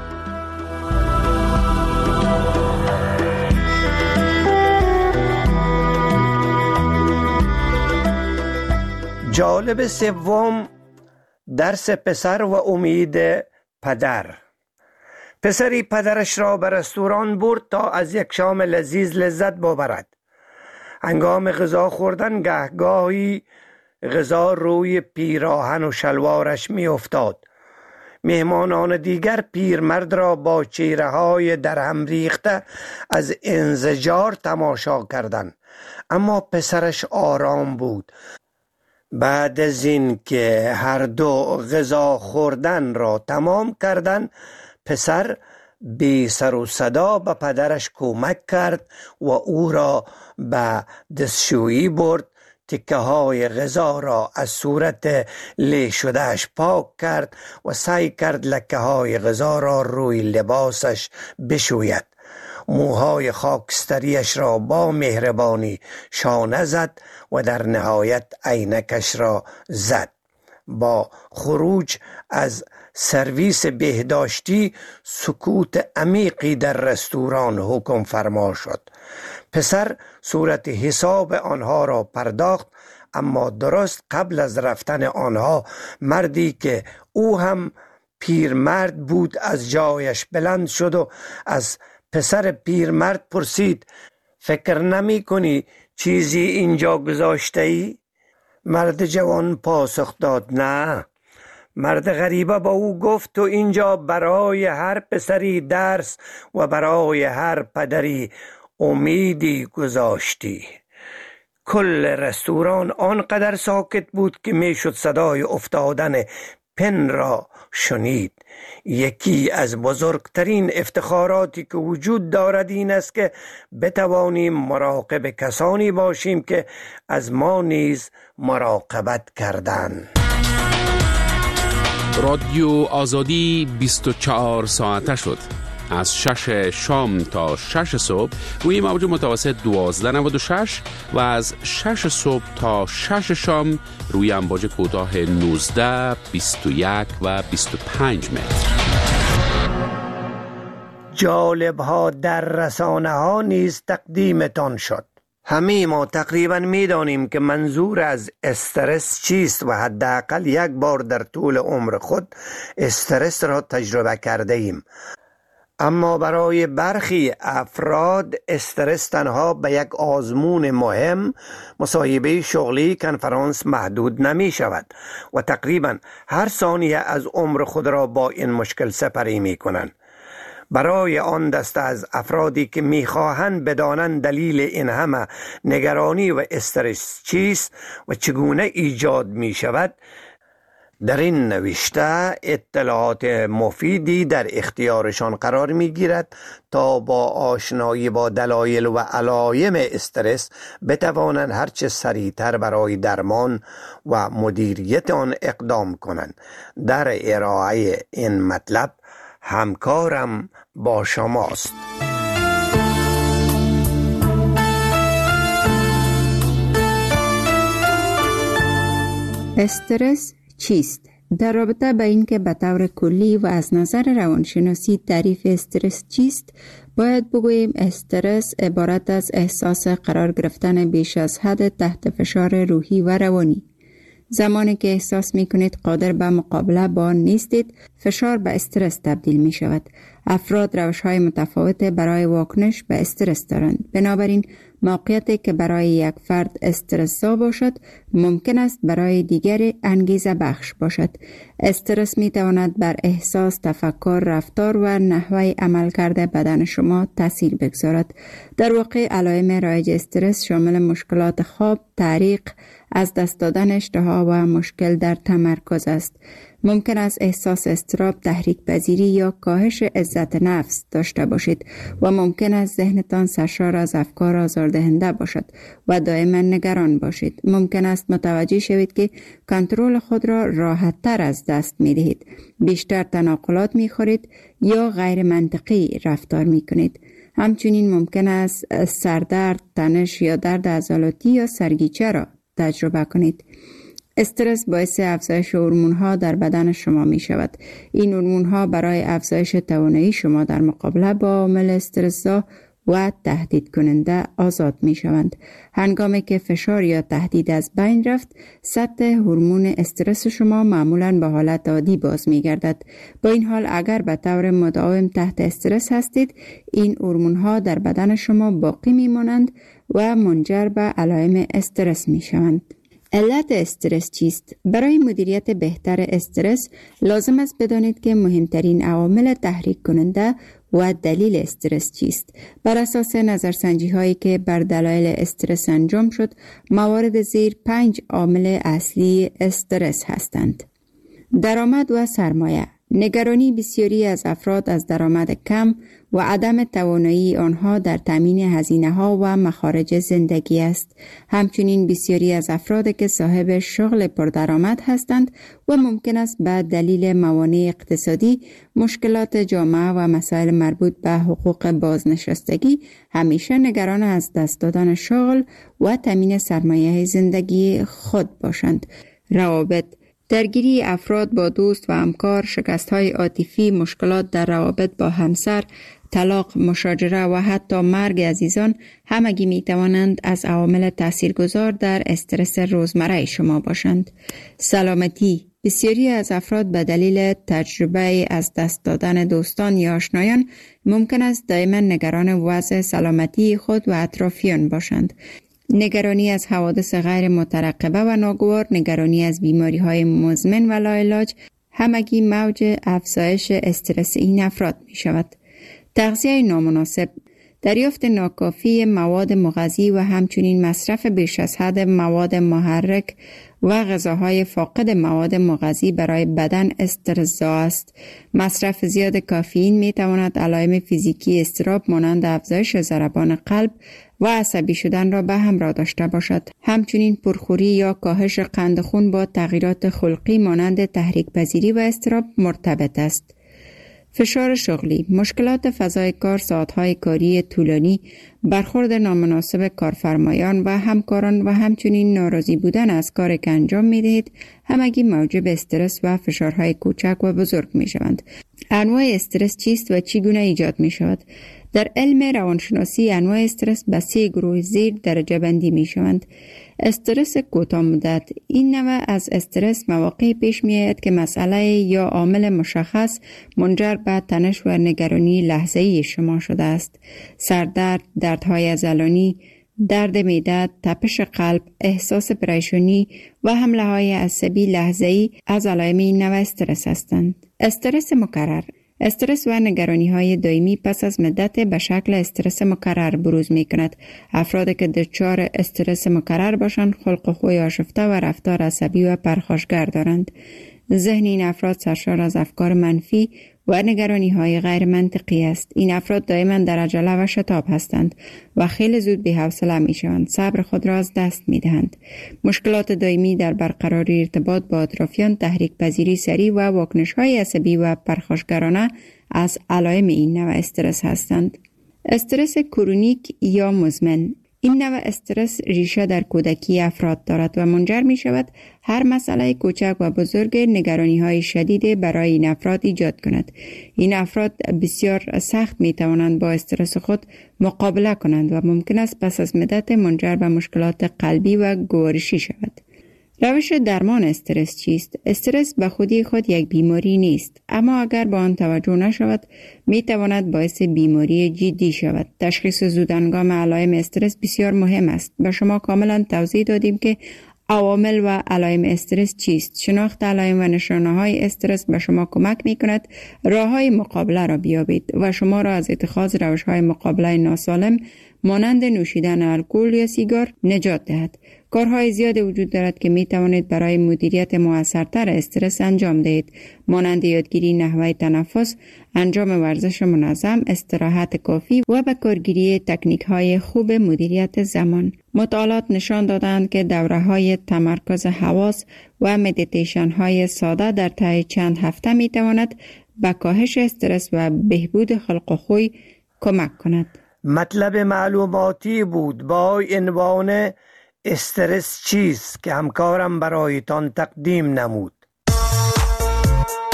جالب سوم درس پسر و امید پدر. پسری پدرش را به رستوران برد تا از یک شام لذیذ لذت ببرد. هنگام غذا خوردن گهگاهی غذا روی پیراهن و شلوارش می افتاد. مهمانان دیگر پیرمرد را با چهره های درهم ریخته از انزجار تماشا کردند، اما پسرش آرام بود. بعد از این که هر دو غذا خوردن را تمام کردند، پسر بی سر و صدا به پدرش کمک کرد و او را به دستشویی برد. تکه های غذا را از صورت لی شدهش پاک کرد و سعی کرد لکه های غذا را روی لباسش بشوید. موهای خاکستریش را با مهربانی شانه زد و در نهایت عینکش را زد. با خروج از سرویس بهداشتی سکوت عمیقی در رستوران حکم فرما شد. پسر صورت حساب آنها را پرداخت، اما درست قبل از رفتن آنها مردی که او هم پیرمرد بود از جایش بلند شد و از پسر پیرمرد پرسید: فکر نمی کنی چیزی اینجا گذاشته ای؟ مرد جوان پاسخ داد: نه. مرد غریبه با او گفت: تو اینجا برای هر پسری درس و برای هر پدری امیدی گذاشتی. کل رستوران آنقدر ساکت بود که میشد صدای افتادن پن را شنید. یکی از بزرگترین افتخاراتی که وجود دارد این است که بتوانیم مراقب کسانی باشیم که از ما نیز مراقبت کردند. رادیو آزادی بیست و چهار ساعته شد. از شش شام تا شش صبح روی موج متوسط دوازده نود و شش و از شش صبح تا شش شام روی امواج کوتاه نوزده، بیست و یک و بیست و پنج متر. جالب ها در رسانه ها نیز تقدیمتان شد. همه ما تقریبا می دانیم که منظور از استرس چیست و حداقل یک بار در طول عمر خود استرس را تجربه کرده ایم. اما برای برخی افراد استرس تنها به یک آزمون مهم، مصاحبه شغلی، کنفرانس محدود نمی شود و تقریبا هر ثانیه از عمر خود را با این مشکل سپری می کنند. برای آن دسته از افرادی که می خواهند بدانند دلیل این همه نگرانی و استرس چیست و چگونه ایجاد می شود، در این نوشته اطلاعات مفیدی در اختیارشان قرار می گیرد تا با آشنایی با دلایل و علایم استرس بتوانند هرچه سریعتر برای درمان و مدیریت آن اقدام کنند. در ارائه این مطلب همکارم با شماست. استرس چیست؟ در رابطه با اینکه به طور کلی و از نظر روانشناسی تعریف استرس چیست، باید بگوییم استرس عبارت از احساس قرار گرفتن بیش از حد تحت فشار روحی و روانی. زمانی که احساس می کنید قادر به مقابله با آن نیستید، فشار به استرس تبدیل می شود. افراد روش های متفاوت برای واکنش به استرس دارند. بنابراین موقعیتی که برای یک فرد استرس‌زا باشد، ممکن است برای دیگری انگیزه بخش باشد. استرس می تواند بر احساس، تفکر، رفتار و نحوه عملکرد بدن شما تاثیر بگذارد. در واقع علائم رایج استرس شامل مشکلات خواب، تعریق، از دست دادن اشتها و مشکل در تمرکز است. ممکن است احساس اضطراب، تحریک پذیری یا کاهش عزت نفس داشته باشید و ممکن است ذهنتان سرشار از افکار آزاردهنده باشد و دائما نگران باشید. ممکن است متوجه شوید که کنترل خود را راحت تر از دست می دهید، بیشتر تناقلات می خورید یا غیر منطقی رفتار می کنید. همچنین ممکن است سردرد، تنش یا درد عضلاتی یا سرگیچه را تجربه کنید. استرس باعث افزایش هورمون‌ها در بدن شما می شود. این هورمون‌ها برای افزایش توانایی شما در مقابله با عامل استرس‌زا و تهدید کننده آزاد می شوند. هنگامی که فشار یا تهدید از بین رفت، سطح هورمون استرس شما معمولاً به حالت عادی باز می گردد. با این حال اگر به طور مداوم تحت استرس هستید، این هورمون ها در بدن شما باقی می مانند و منجر به علائم استرس می شوند. علت استرس چیست؟ برای مدیریت بهتر استرس لازم است بدانید که مهمترین عوامل تحریک کننده و دلیل استرس چیست. بر اساس نظرسنجی هایی که بر دلایل استرس انجام شد، موارد زیر پنج عامل اصلی استرس هستند. درآمد و سرمایه. نگرانی بسیاری از افراد از درآمد کم و عدم توانایی آنها در تامین هزینه‌ها و مخارج زندگی است. همچنین بسیاری از افراد که صاحب شغل پردرآمد هستند و ممکن است به دلیل موانع اقتصادی، مشکلات جامعه و مسائل مربوط به حقوق بازنشستگی همیشه نگران از دست دادن شغل و تامین سرمایه زندگی خود باشند. روابط. درگیری افراد با دوست و همکار، شکست‌های عاطفی، مشکلات در روابط با همسر، طلاق، مشاجره و حتی مرگ عزیزان همگی می توانند از عوامل تاثیرگذار در استرس روزمره شما باشند. سلامتی. بسیاری از افراد به دلیل تجربه از دست دادن دوستان یا آشنایان ممکن است دائما نگران وضع سلامتی خود و اطرافیان باشند. نگرانی از حوادث غیر مترقبه و ناگوار، نگرانی از بیماری های مزمن و لاعلاج همگی موج افزایش استرس این افراد می شود. تغذیه نامناسب. دریافت ناکافی مواد مغذی و همچنین مصرف بیش از حد مواد محرک و غذاهای فاقد مواد مغذی برای بدن استرس‌زا است. مصرف زیاد کافئین می تواند علائم فیزیکی اضطراب مانند افزایش ضربان قلب و عصبی شدن را به همراه داشته باشد. همچنین پرخوری یا کاهش قند خون با تغییرات خلقی مانند تحریک پذیری و اضطراب مرتبط است. فشار شغلی. مشکلات فضای کار، ساعتهای کاری طولانی، برخورد نامناسب کارفرمایان و همکاران و همچنین ناراضی بودن از کاری که انجام می دهید همگی موجب استرس و فشارهای کوچک و بزرگ می شوند. انواع استرس چیست و چگونه ایجاد می شود؟ در علم روانشناسی انواع استرس به سه گروه زیر درجه بندی می شوند. استرس کوتاه مدت. این نوع از استرس مواقعی پیش می آید که مسئله یا عامل مشخص منجر به تنش و نگرانی لحظه‌ای شما شده است. سردرد، دردهای عضلانی، درد معده، تپش قلب، احساس پریشانی و حمله های عصبی لحظه‌ای از علائم این نوع استرس هستند. استرس مکرر. استرس و نگرانی های دائمی پس از مدت به شکل استرس مکرر بروز می کند. افرادی که دچار استرس مکرر باشند خلق و خوی آشفته و رفتار عصبی و پرخاشگر دارند. ذهن این افراد سرشار از افکار منفی و نگرانی های غیر منطقی است. این افراد دائما در عجله و شتاب هستند و خیلی زود بی‌حوصله می شوند. صبر خود را از دست می دهند. مشکلات دائمی در برقراری ارتباط با اطرافیان، تحریک پذیری سریع و واکنش های عصبی و پرخاشگرانه از علائم این نوع استرس هستند. استرس کرونیک یا مزمن. این نوع استرس ریشه در کودکی افراد دارد و منجر می شود هر مسئله کوچک و بزرگ نگرانی های شدید برای این افراد ایجاد کند. این افراد بسیار سخت می توانند با استرس خود مقابله کنند و ممکن است پس از مدت منجر به مشکلات قلبی و گوارشی شود. روش درمان استرس چیست؟ استرس به خودی خود یک بیماری نیست، اما اگر با آن توجه نشود می تواند باعث بیماری جدی شود. تشخیص زودهنگام علائم استرس بسیار مهم است. به شما کاملا توضیح دادیم که عوامل و علائم استرس چیست. شناخت علائم و نشانه های استرس به شما کمک می کند راه های مقابله را بیابید و شما را از اتخاذ روش های مقابله ناسالم مانند نوشیدن الکل یا سیگار نجات دهد. کارهای زیاد وجود دارد که می توانید برای مدیریت موثرتر استرس انجام دهید، مانند یادگیری نحوه تنفس، انجام ورزش منظم، استراحت کافی و به کارگیری تکنیک های خوب مدیریت زمان. مطالعات نشان دادند که دوره های تمرکز حواس و مدیتیشن های ساده در طی چند هفته می تواند به کاهش استرس و بهبود خلق و خوی کمک کند. مطلب معلوماتی بود با عنوان استرس چیست که همکارم برایتان تقدیم نمود.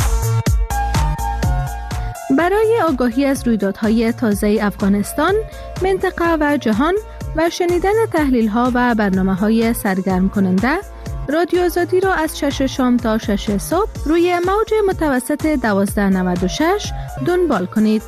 برای آگاهی از رویدادهای تازه افغانستان منطقه و جهان و شنیدن تحلیل ها و برنامه های سرگرم کننده، رادیو آزادی را از شش شام تا شش صبح روی موج متوسط دوازده نود و شش دنبال کنید.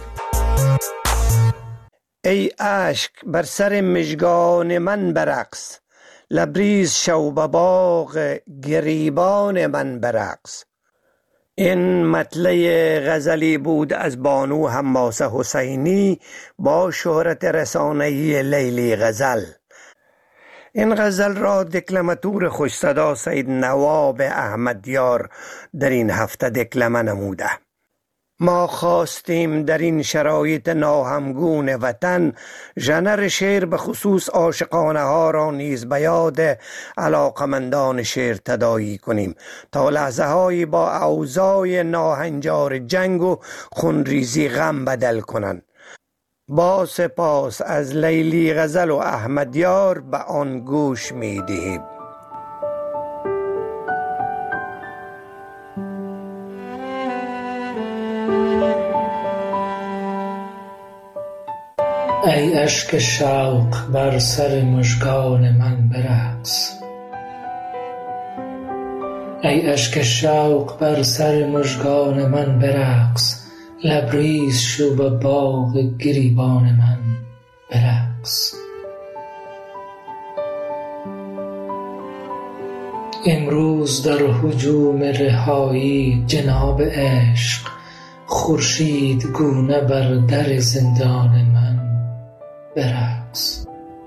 ای اشک بر سر مژگان من برقص، لبریز شو به باغ گریبان من برقص. این مطلع غزلی بود از بانو حماسه حسینی با شهرت رسانه‌ای لیلی غزل. این غزل را دکلماتور خوش صدا سید نواب احمدیار در این هفته دکلمه نموده. ما خواستیم در این شرایط ناهمگون وطن ژنر شعر به خصوص عاشقانه ها را نیز به یاد علاقمندان شعر تداعی کنیم تا لحظه هایی با اوضاع ناهنجار جنگ و خونریزی غم بدل کنند. با سپاس از لیلی غزل و احمدیار به آن گوش می دهیم. ای اشک شوق بر سر مژگان من برقص، ای اشک شوق بر سر مژگان من برقص، لبریز شو به باغ گریبان من برقص. امروز در هجوم رهایی جناب عشق، خورشید گونه بر در زندان من برقص.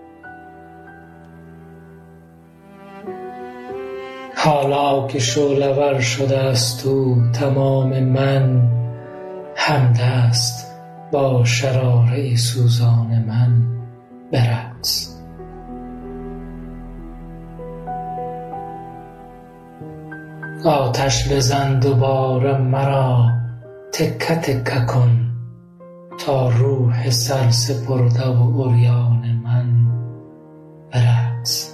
حالا که شعله‌ور شده است او تمام من، همدست با شراره سوزان من برقص. آتش بزن دوباره مرا تکه تکه کن، تا روح سر سپرده و عریان من برقص.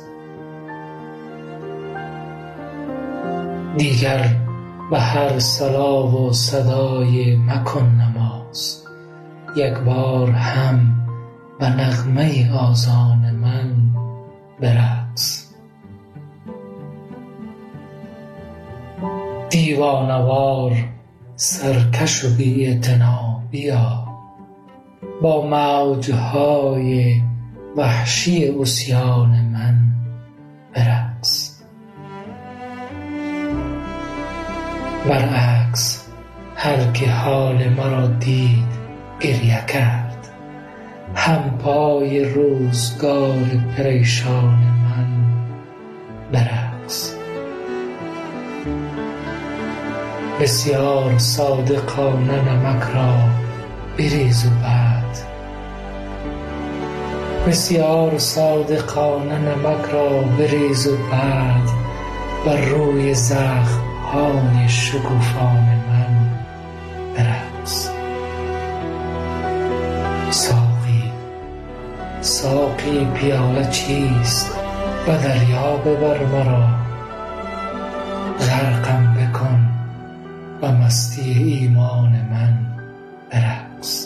دیگر به هر صلا و صدای مکن نماز، یک بار هم به نغمه آذان من برقص. دیوانوار سرکش و بی اعتنا بیا، با موجهای وحشی عصیان من برقص. برعکس هر که حال مرا دید گریه کرد، هم پای روزگار پریشان من برقص. بسیار صادقانه نمک را بریز و بعد، بسیار صادقانه نمک را بریز و بعد بر روی زخم های شکوفان من برقص. ساقی ساقی پیاله چیست و دریا ببر مرا، غرقم بکن و مستی ایمان من برقص.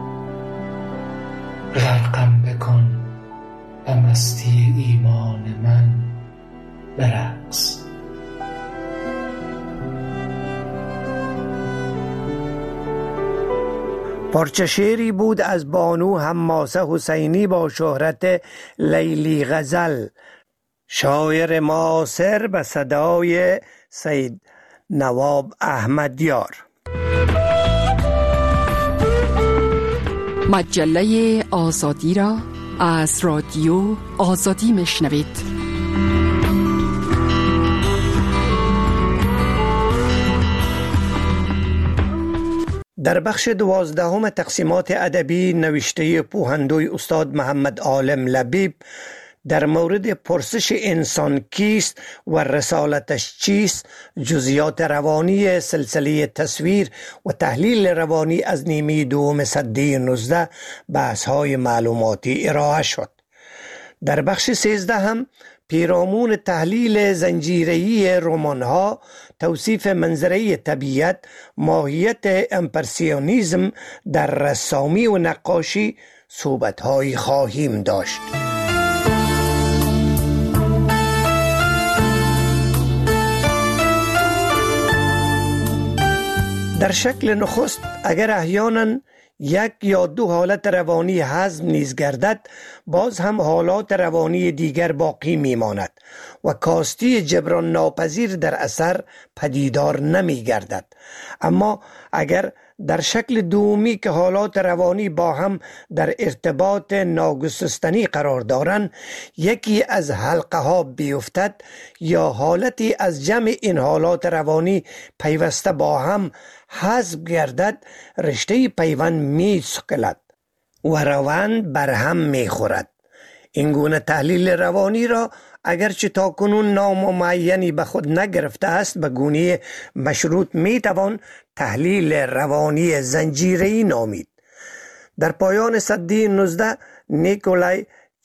غرقم بکن و مستی ایمان من برقص. پارچه شعری بود از بانو حماسه حسینی با شهرت لیلی غزل، شاعر معاصر به صدای سید نواب احمدیار. مجله آزادی را از رادیو آزادی میشنوید. در بخش دوازدهم تقسیمات ادبی نوشته پوهندوی استاد محمد عالم لبیب در مورد پرسش انسان کیست و رسالتش چیست، جزئیات روانی سلسله تصویر و تحلیل روانی از نیمه دوم سده نوزده بحث‌های معلوماتی ارائه شد. در بخش سیزده هم پیرامون تحلیل زنجیره‌ای رمان‌ها، توصیف منظره طبیعت، ماهیت امپرسیونیزم در رسامی و نقاشی، صحبت‌هایی خواهیم داشت. در شکل نخست اگر احیانا یک یا دو حالت روانی هضم نیز گردد، باز هم حالات روانی دیگر باقی میماند و کاستی جبران ناپذیر در اثر پدیدار نمی گردد. اما اگر در شکل دومی که حالات روانی با هم در ارتباط ناگسستنی قرار دارند یکی از حلقه ها بیفتد یا حالتی از جمع این حالات روانی پیوسته با هم حذف گردد، رشته پیوند می سکلد و روند بر هم می خورد. این گونه تحلیل روانی را اگرچه تا کنون نام معینی به خود نگرفته است به گونه مشروط می توان تحلیل روانی زنجیره‌ای نامید. در پایان سده نوزده نیکولای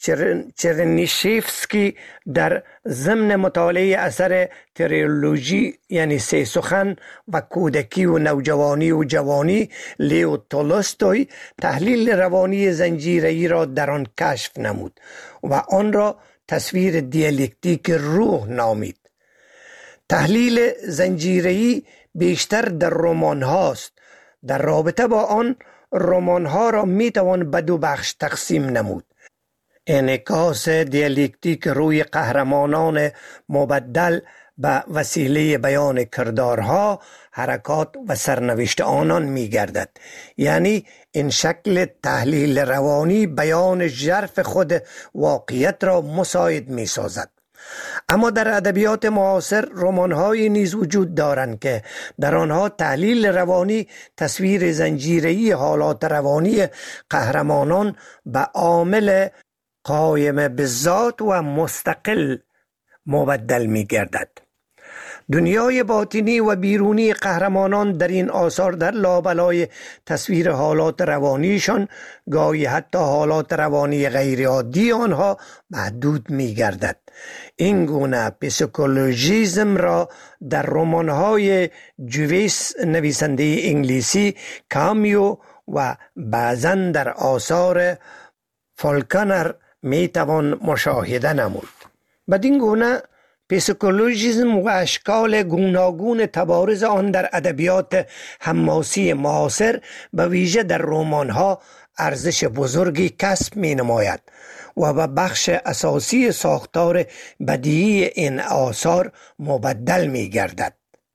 چرنیشیفسکی در ضمن مطالعه اثر تریولوژی یعنی سه سخن و کودکی و نوجوانی و جوانی لیو تولستوی تحلیل روانی زنجیره‌ای را در آن کشف نمود و آن را تصویر دیالکتیک روح نامید. تحلیل زنجیره‌ای بیشتر در رمان هاست. در رابطه با آن رمان ها را می توان به دو بخش تقسیم نمود: انعکاس دیالکتیک روی قهرمانان مبدل به وسیله بیان کردارها، حرکات و سرنوشت آنان می گردد. یعنی این شکل تحلیل روانی بیان ژرف خود واقعیت را مساعد می سازد. اما در ادبیات معاصر رمان‌هایی نیز وجود دارند که در آنها تحلیل روانی تصویر زنجیره‌ای حالات روانی قهرمانان به عامل قایم بالذات و مستقل مبدل می گردد. دنیای باطنی و بیرونی قهرمانان در این آثار در لابلای تصویر حالات روانیشان گاهی حتی حالات روانی غیر عادی آنها محدود می گردد. این گونه پسیکولوژیسم را در رمان‌های جویس نویسنده انگلیسی، کامیو و بعضاً در آثار فالکنر می توان مشاهده نمود. بدین گونه پسیکولوژیسم و اشکال گوناگون تبارز آن در ادبیات حماسی معاصر به ویژه در رمان‌ها ارزش بزرگی کسب می نماید و به بخش اساسی ساختار بدیعی این آثار مبدل می گردد.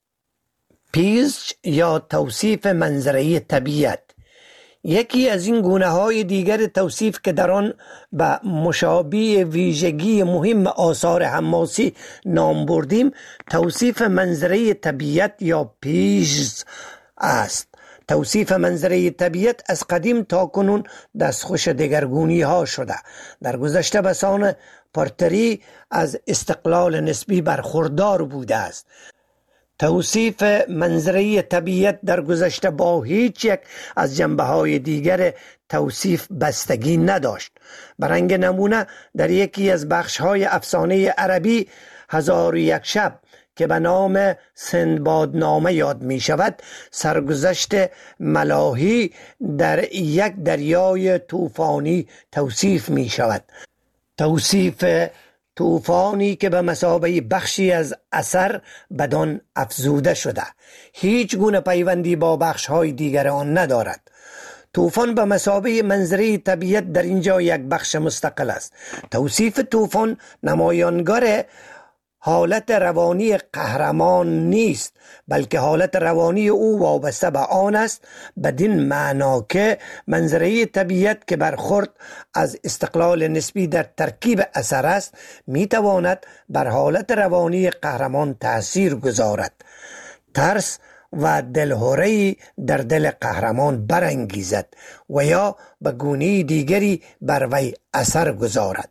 پیچ یا توصیف منظره طبیعت یکی از این گونه های دیگر توصیف که در آن به مشابه ویژگی مهم آثار حماسی نام بردیم توصیف منظره طبیعت یا پیچ است. توصیف منظره طبیعت از قدیم تا کنون دستخوش دگرگونی ها شده. در گذشته بسان پارتری از استقلال نسبی برخوردار بوده است. توصیف منظره طبیعت در گذشته با هیچ یک از جنبه‌های دیگر توصیف بستگی نداشت. برای نمونه در یکی از بخش‌های افسانه عربی هزار و یک شب که به نام سندبادنامه یاد می شود، سرگذشت ملاحی در یک دریای طوفانی توصیف می شود. توصیف طوفانی که به مثابه بخشی از اثر بدان افزوده شده، هیچ گونه پیوندی با بخش‌های دیگر آن ندارد. طوفان به مثابه منظره طبیعت در اینجا یک بخش مستقل است. توصیف طوفان نمایانگر حالت روانی قهرمان نیست، بلکه حالت روانی او وابسته به آن است، بدین معنا که منظره طبیعت که برخورد از استقلال نسبی در ترکیب اثر است میتواند بر حالت روانی قهرمان تأثیر گذارد، ترس و دلهره‌ای در دل قهرمان برانگیزد و یا به گونه دیگری بر وی اثر گذارد.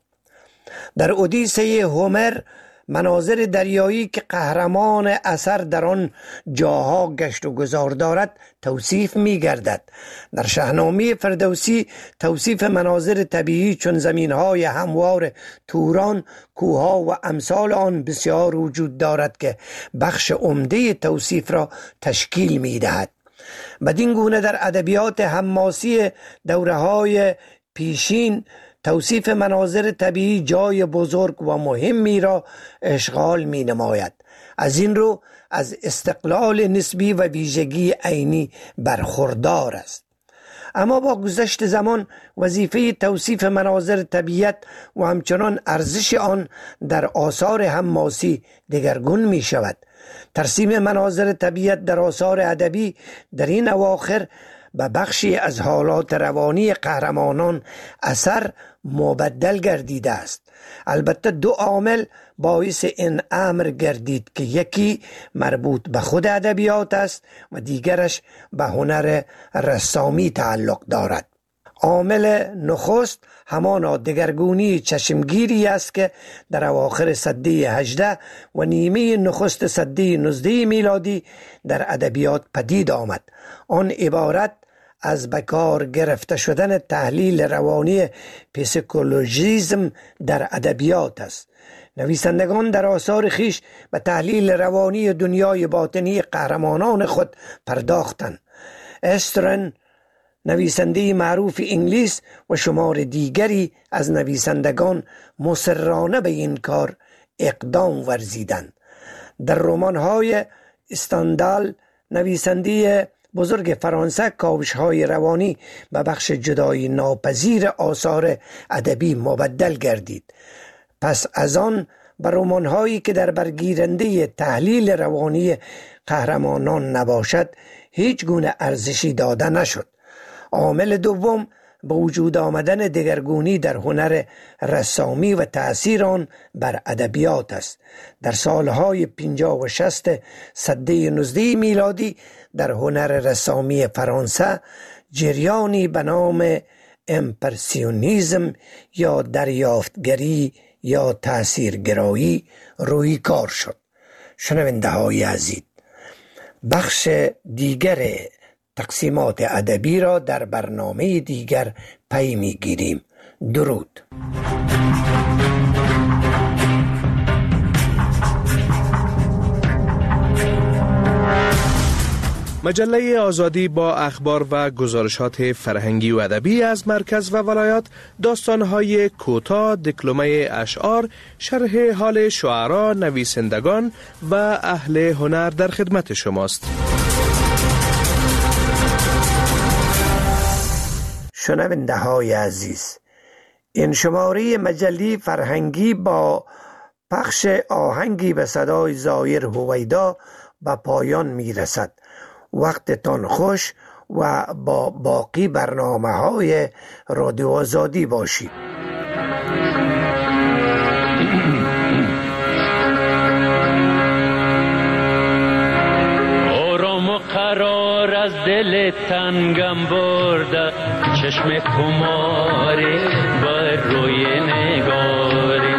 در اودیسه هومر مناظر دریایی که قهرمان اثر در آن جاها گشت و گذار دارد توصیف می گردد. در شاهنامه فردوسی توصیف مناظر طبیعی چون زمینهای هموار توران، کوها و امثال آن بسیار وجود دارد که بخش عمده توصیف را تشکیل می دهد. بدین گونه در ادبیات حماسی دوره‌های پیشین توصیف مناظر طبیعی جای بزرگ و مهمی را اشغال می نماید. از این رو از استقلال نسبی و ویژگی عینی برخوردار است. اما با گذشت زمان وظیفه توصیف مناظر طبیعت و همچنان ارزش آن در آثار حماسی دگرگون می شود. ترسیم مناظر طبیعت در آثار ادبی در این اواخر به بخشی از حالات روانی قهرمانان اثر مبدل گردیده است. البته دو عامل باعث این امر گردید که یکی مربوط به خود ادبیات است و دیگرش به هنر رسامی تعلق دارد. عامل نخست همانا دگرگونی چشمگیری است که در اواخر سده هجده و نیمه نخست سده نوزده میلادی در ادبیات پدید آمد. آن عبارت از بکار گرفته شدن تحلیل روانی پسیکولوژیسم در ادبیات است. نویسندگان در آثار خیش به تحلیل روانی دنیای باطنی قهرمانان خود پرداختند. استرن نویسنده معروف انگلیس و شمار دیگری از نویسندگان مصرانه به این کار اقدام ورزیدند. در رمان‌های استندال نویسنده بزرگ فرانسه کاوش‌های روانی به بخش جدایی ناپذیر آثار ادبی مبدل گردید. پس از آن به رمان‌هایی که در برگیرنده تحلیل روانی قهرمانان نباشد هیچ گونه ارزشی داده نشد. عامل دوم به وجود آمدن دگرگونی در هنر رسامی و تأثیر آن بر ادبیات است. در سالهای پنجاه و شصت سده نوزده میلادی در هنر رسامی فرانسه جریانی به نام امپرسیونیزم یا دریافتگری یا تأثیرگرایی روی کار شد. شنونده های عزیز، بخش دیگر تقسیمات ادبی را در برنامه دیگر پی می‌گیریم. درود. مجله آزادی با اخبار و گزارشات فرهنگی و ادبی از مرکز و ولایات، داستان‌های کوتاه، دکلمه اشعار، شرح حال شعرا، نویسندگان و اهل هنر در خدمت شماست. شنونده های عزیز، این شماره مجله فرهنگی با پخش آهنگی به صدای زایر هویدا به پایان می رسد. وقتتان خوش و با باقی برنامه های رادیو آزادی باشید. آرام و قرار از دل تنگم برده، چشم خماری بر روی نگاری،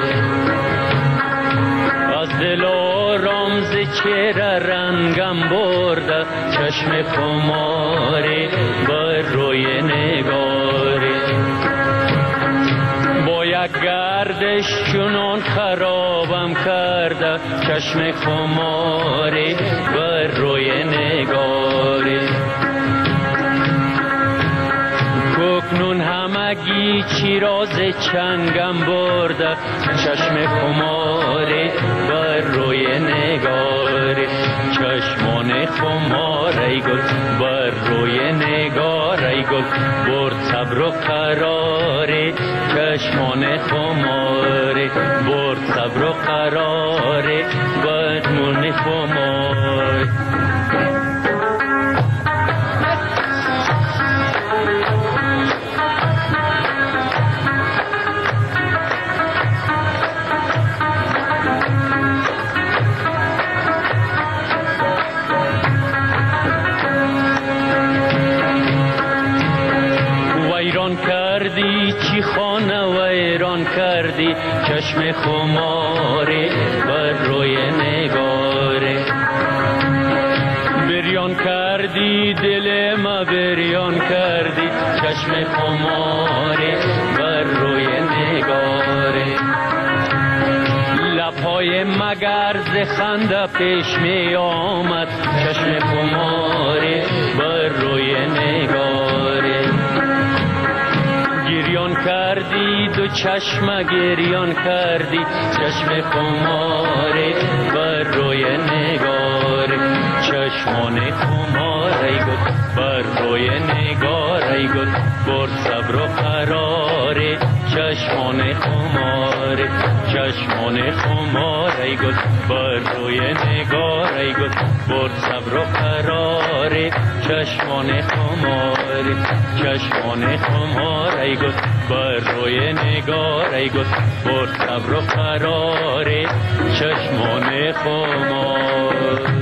از دل آرام ز چهره رنگم برده، چشم خماری بر روی نگاری، با یک گردش چنان خرابم کرده، چشم خماری بر روی نگاری، کوکنون همگی چیراز چنگم برده، چشم خماری بر روی نگاری، چشمان خمار ای گل بر روی نگار ای گل، برد صبر و قراری، چشمان خماری برد صبر و قراری، بدمون خماری. کردی چی خانه ویران کردی، چشم خماری بر روی نگاری، بریان کردی دل ما بریان کردی، چشم خماری بر روی نگاری، لبهای مگر ز خنده پیش می آمد، چشم خماری بر روی نگاری، گریان چشم گریان کردی، چشم خماره بر روی نگار، چشمان خماره گد بر روی نگاره گد، برد صبر و قراره چشمان خماره، چشمان خماره گد بر روی نگاره گد، برد صبر و قراره چشمان خماره، چشمان خماره گد بر روی نگاره گد، برد صبر و قراره چشمان خماره.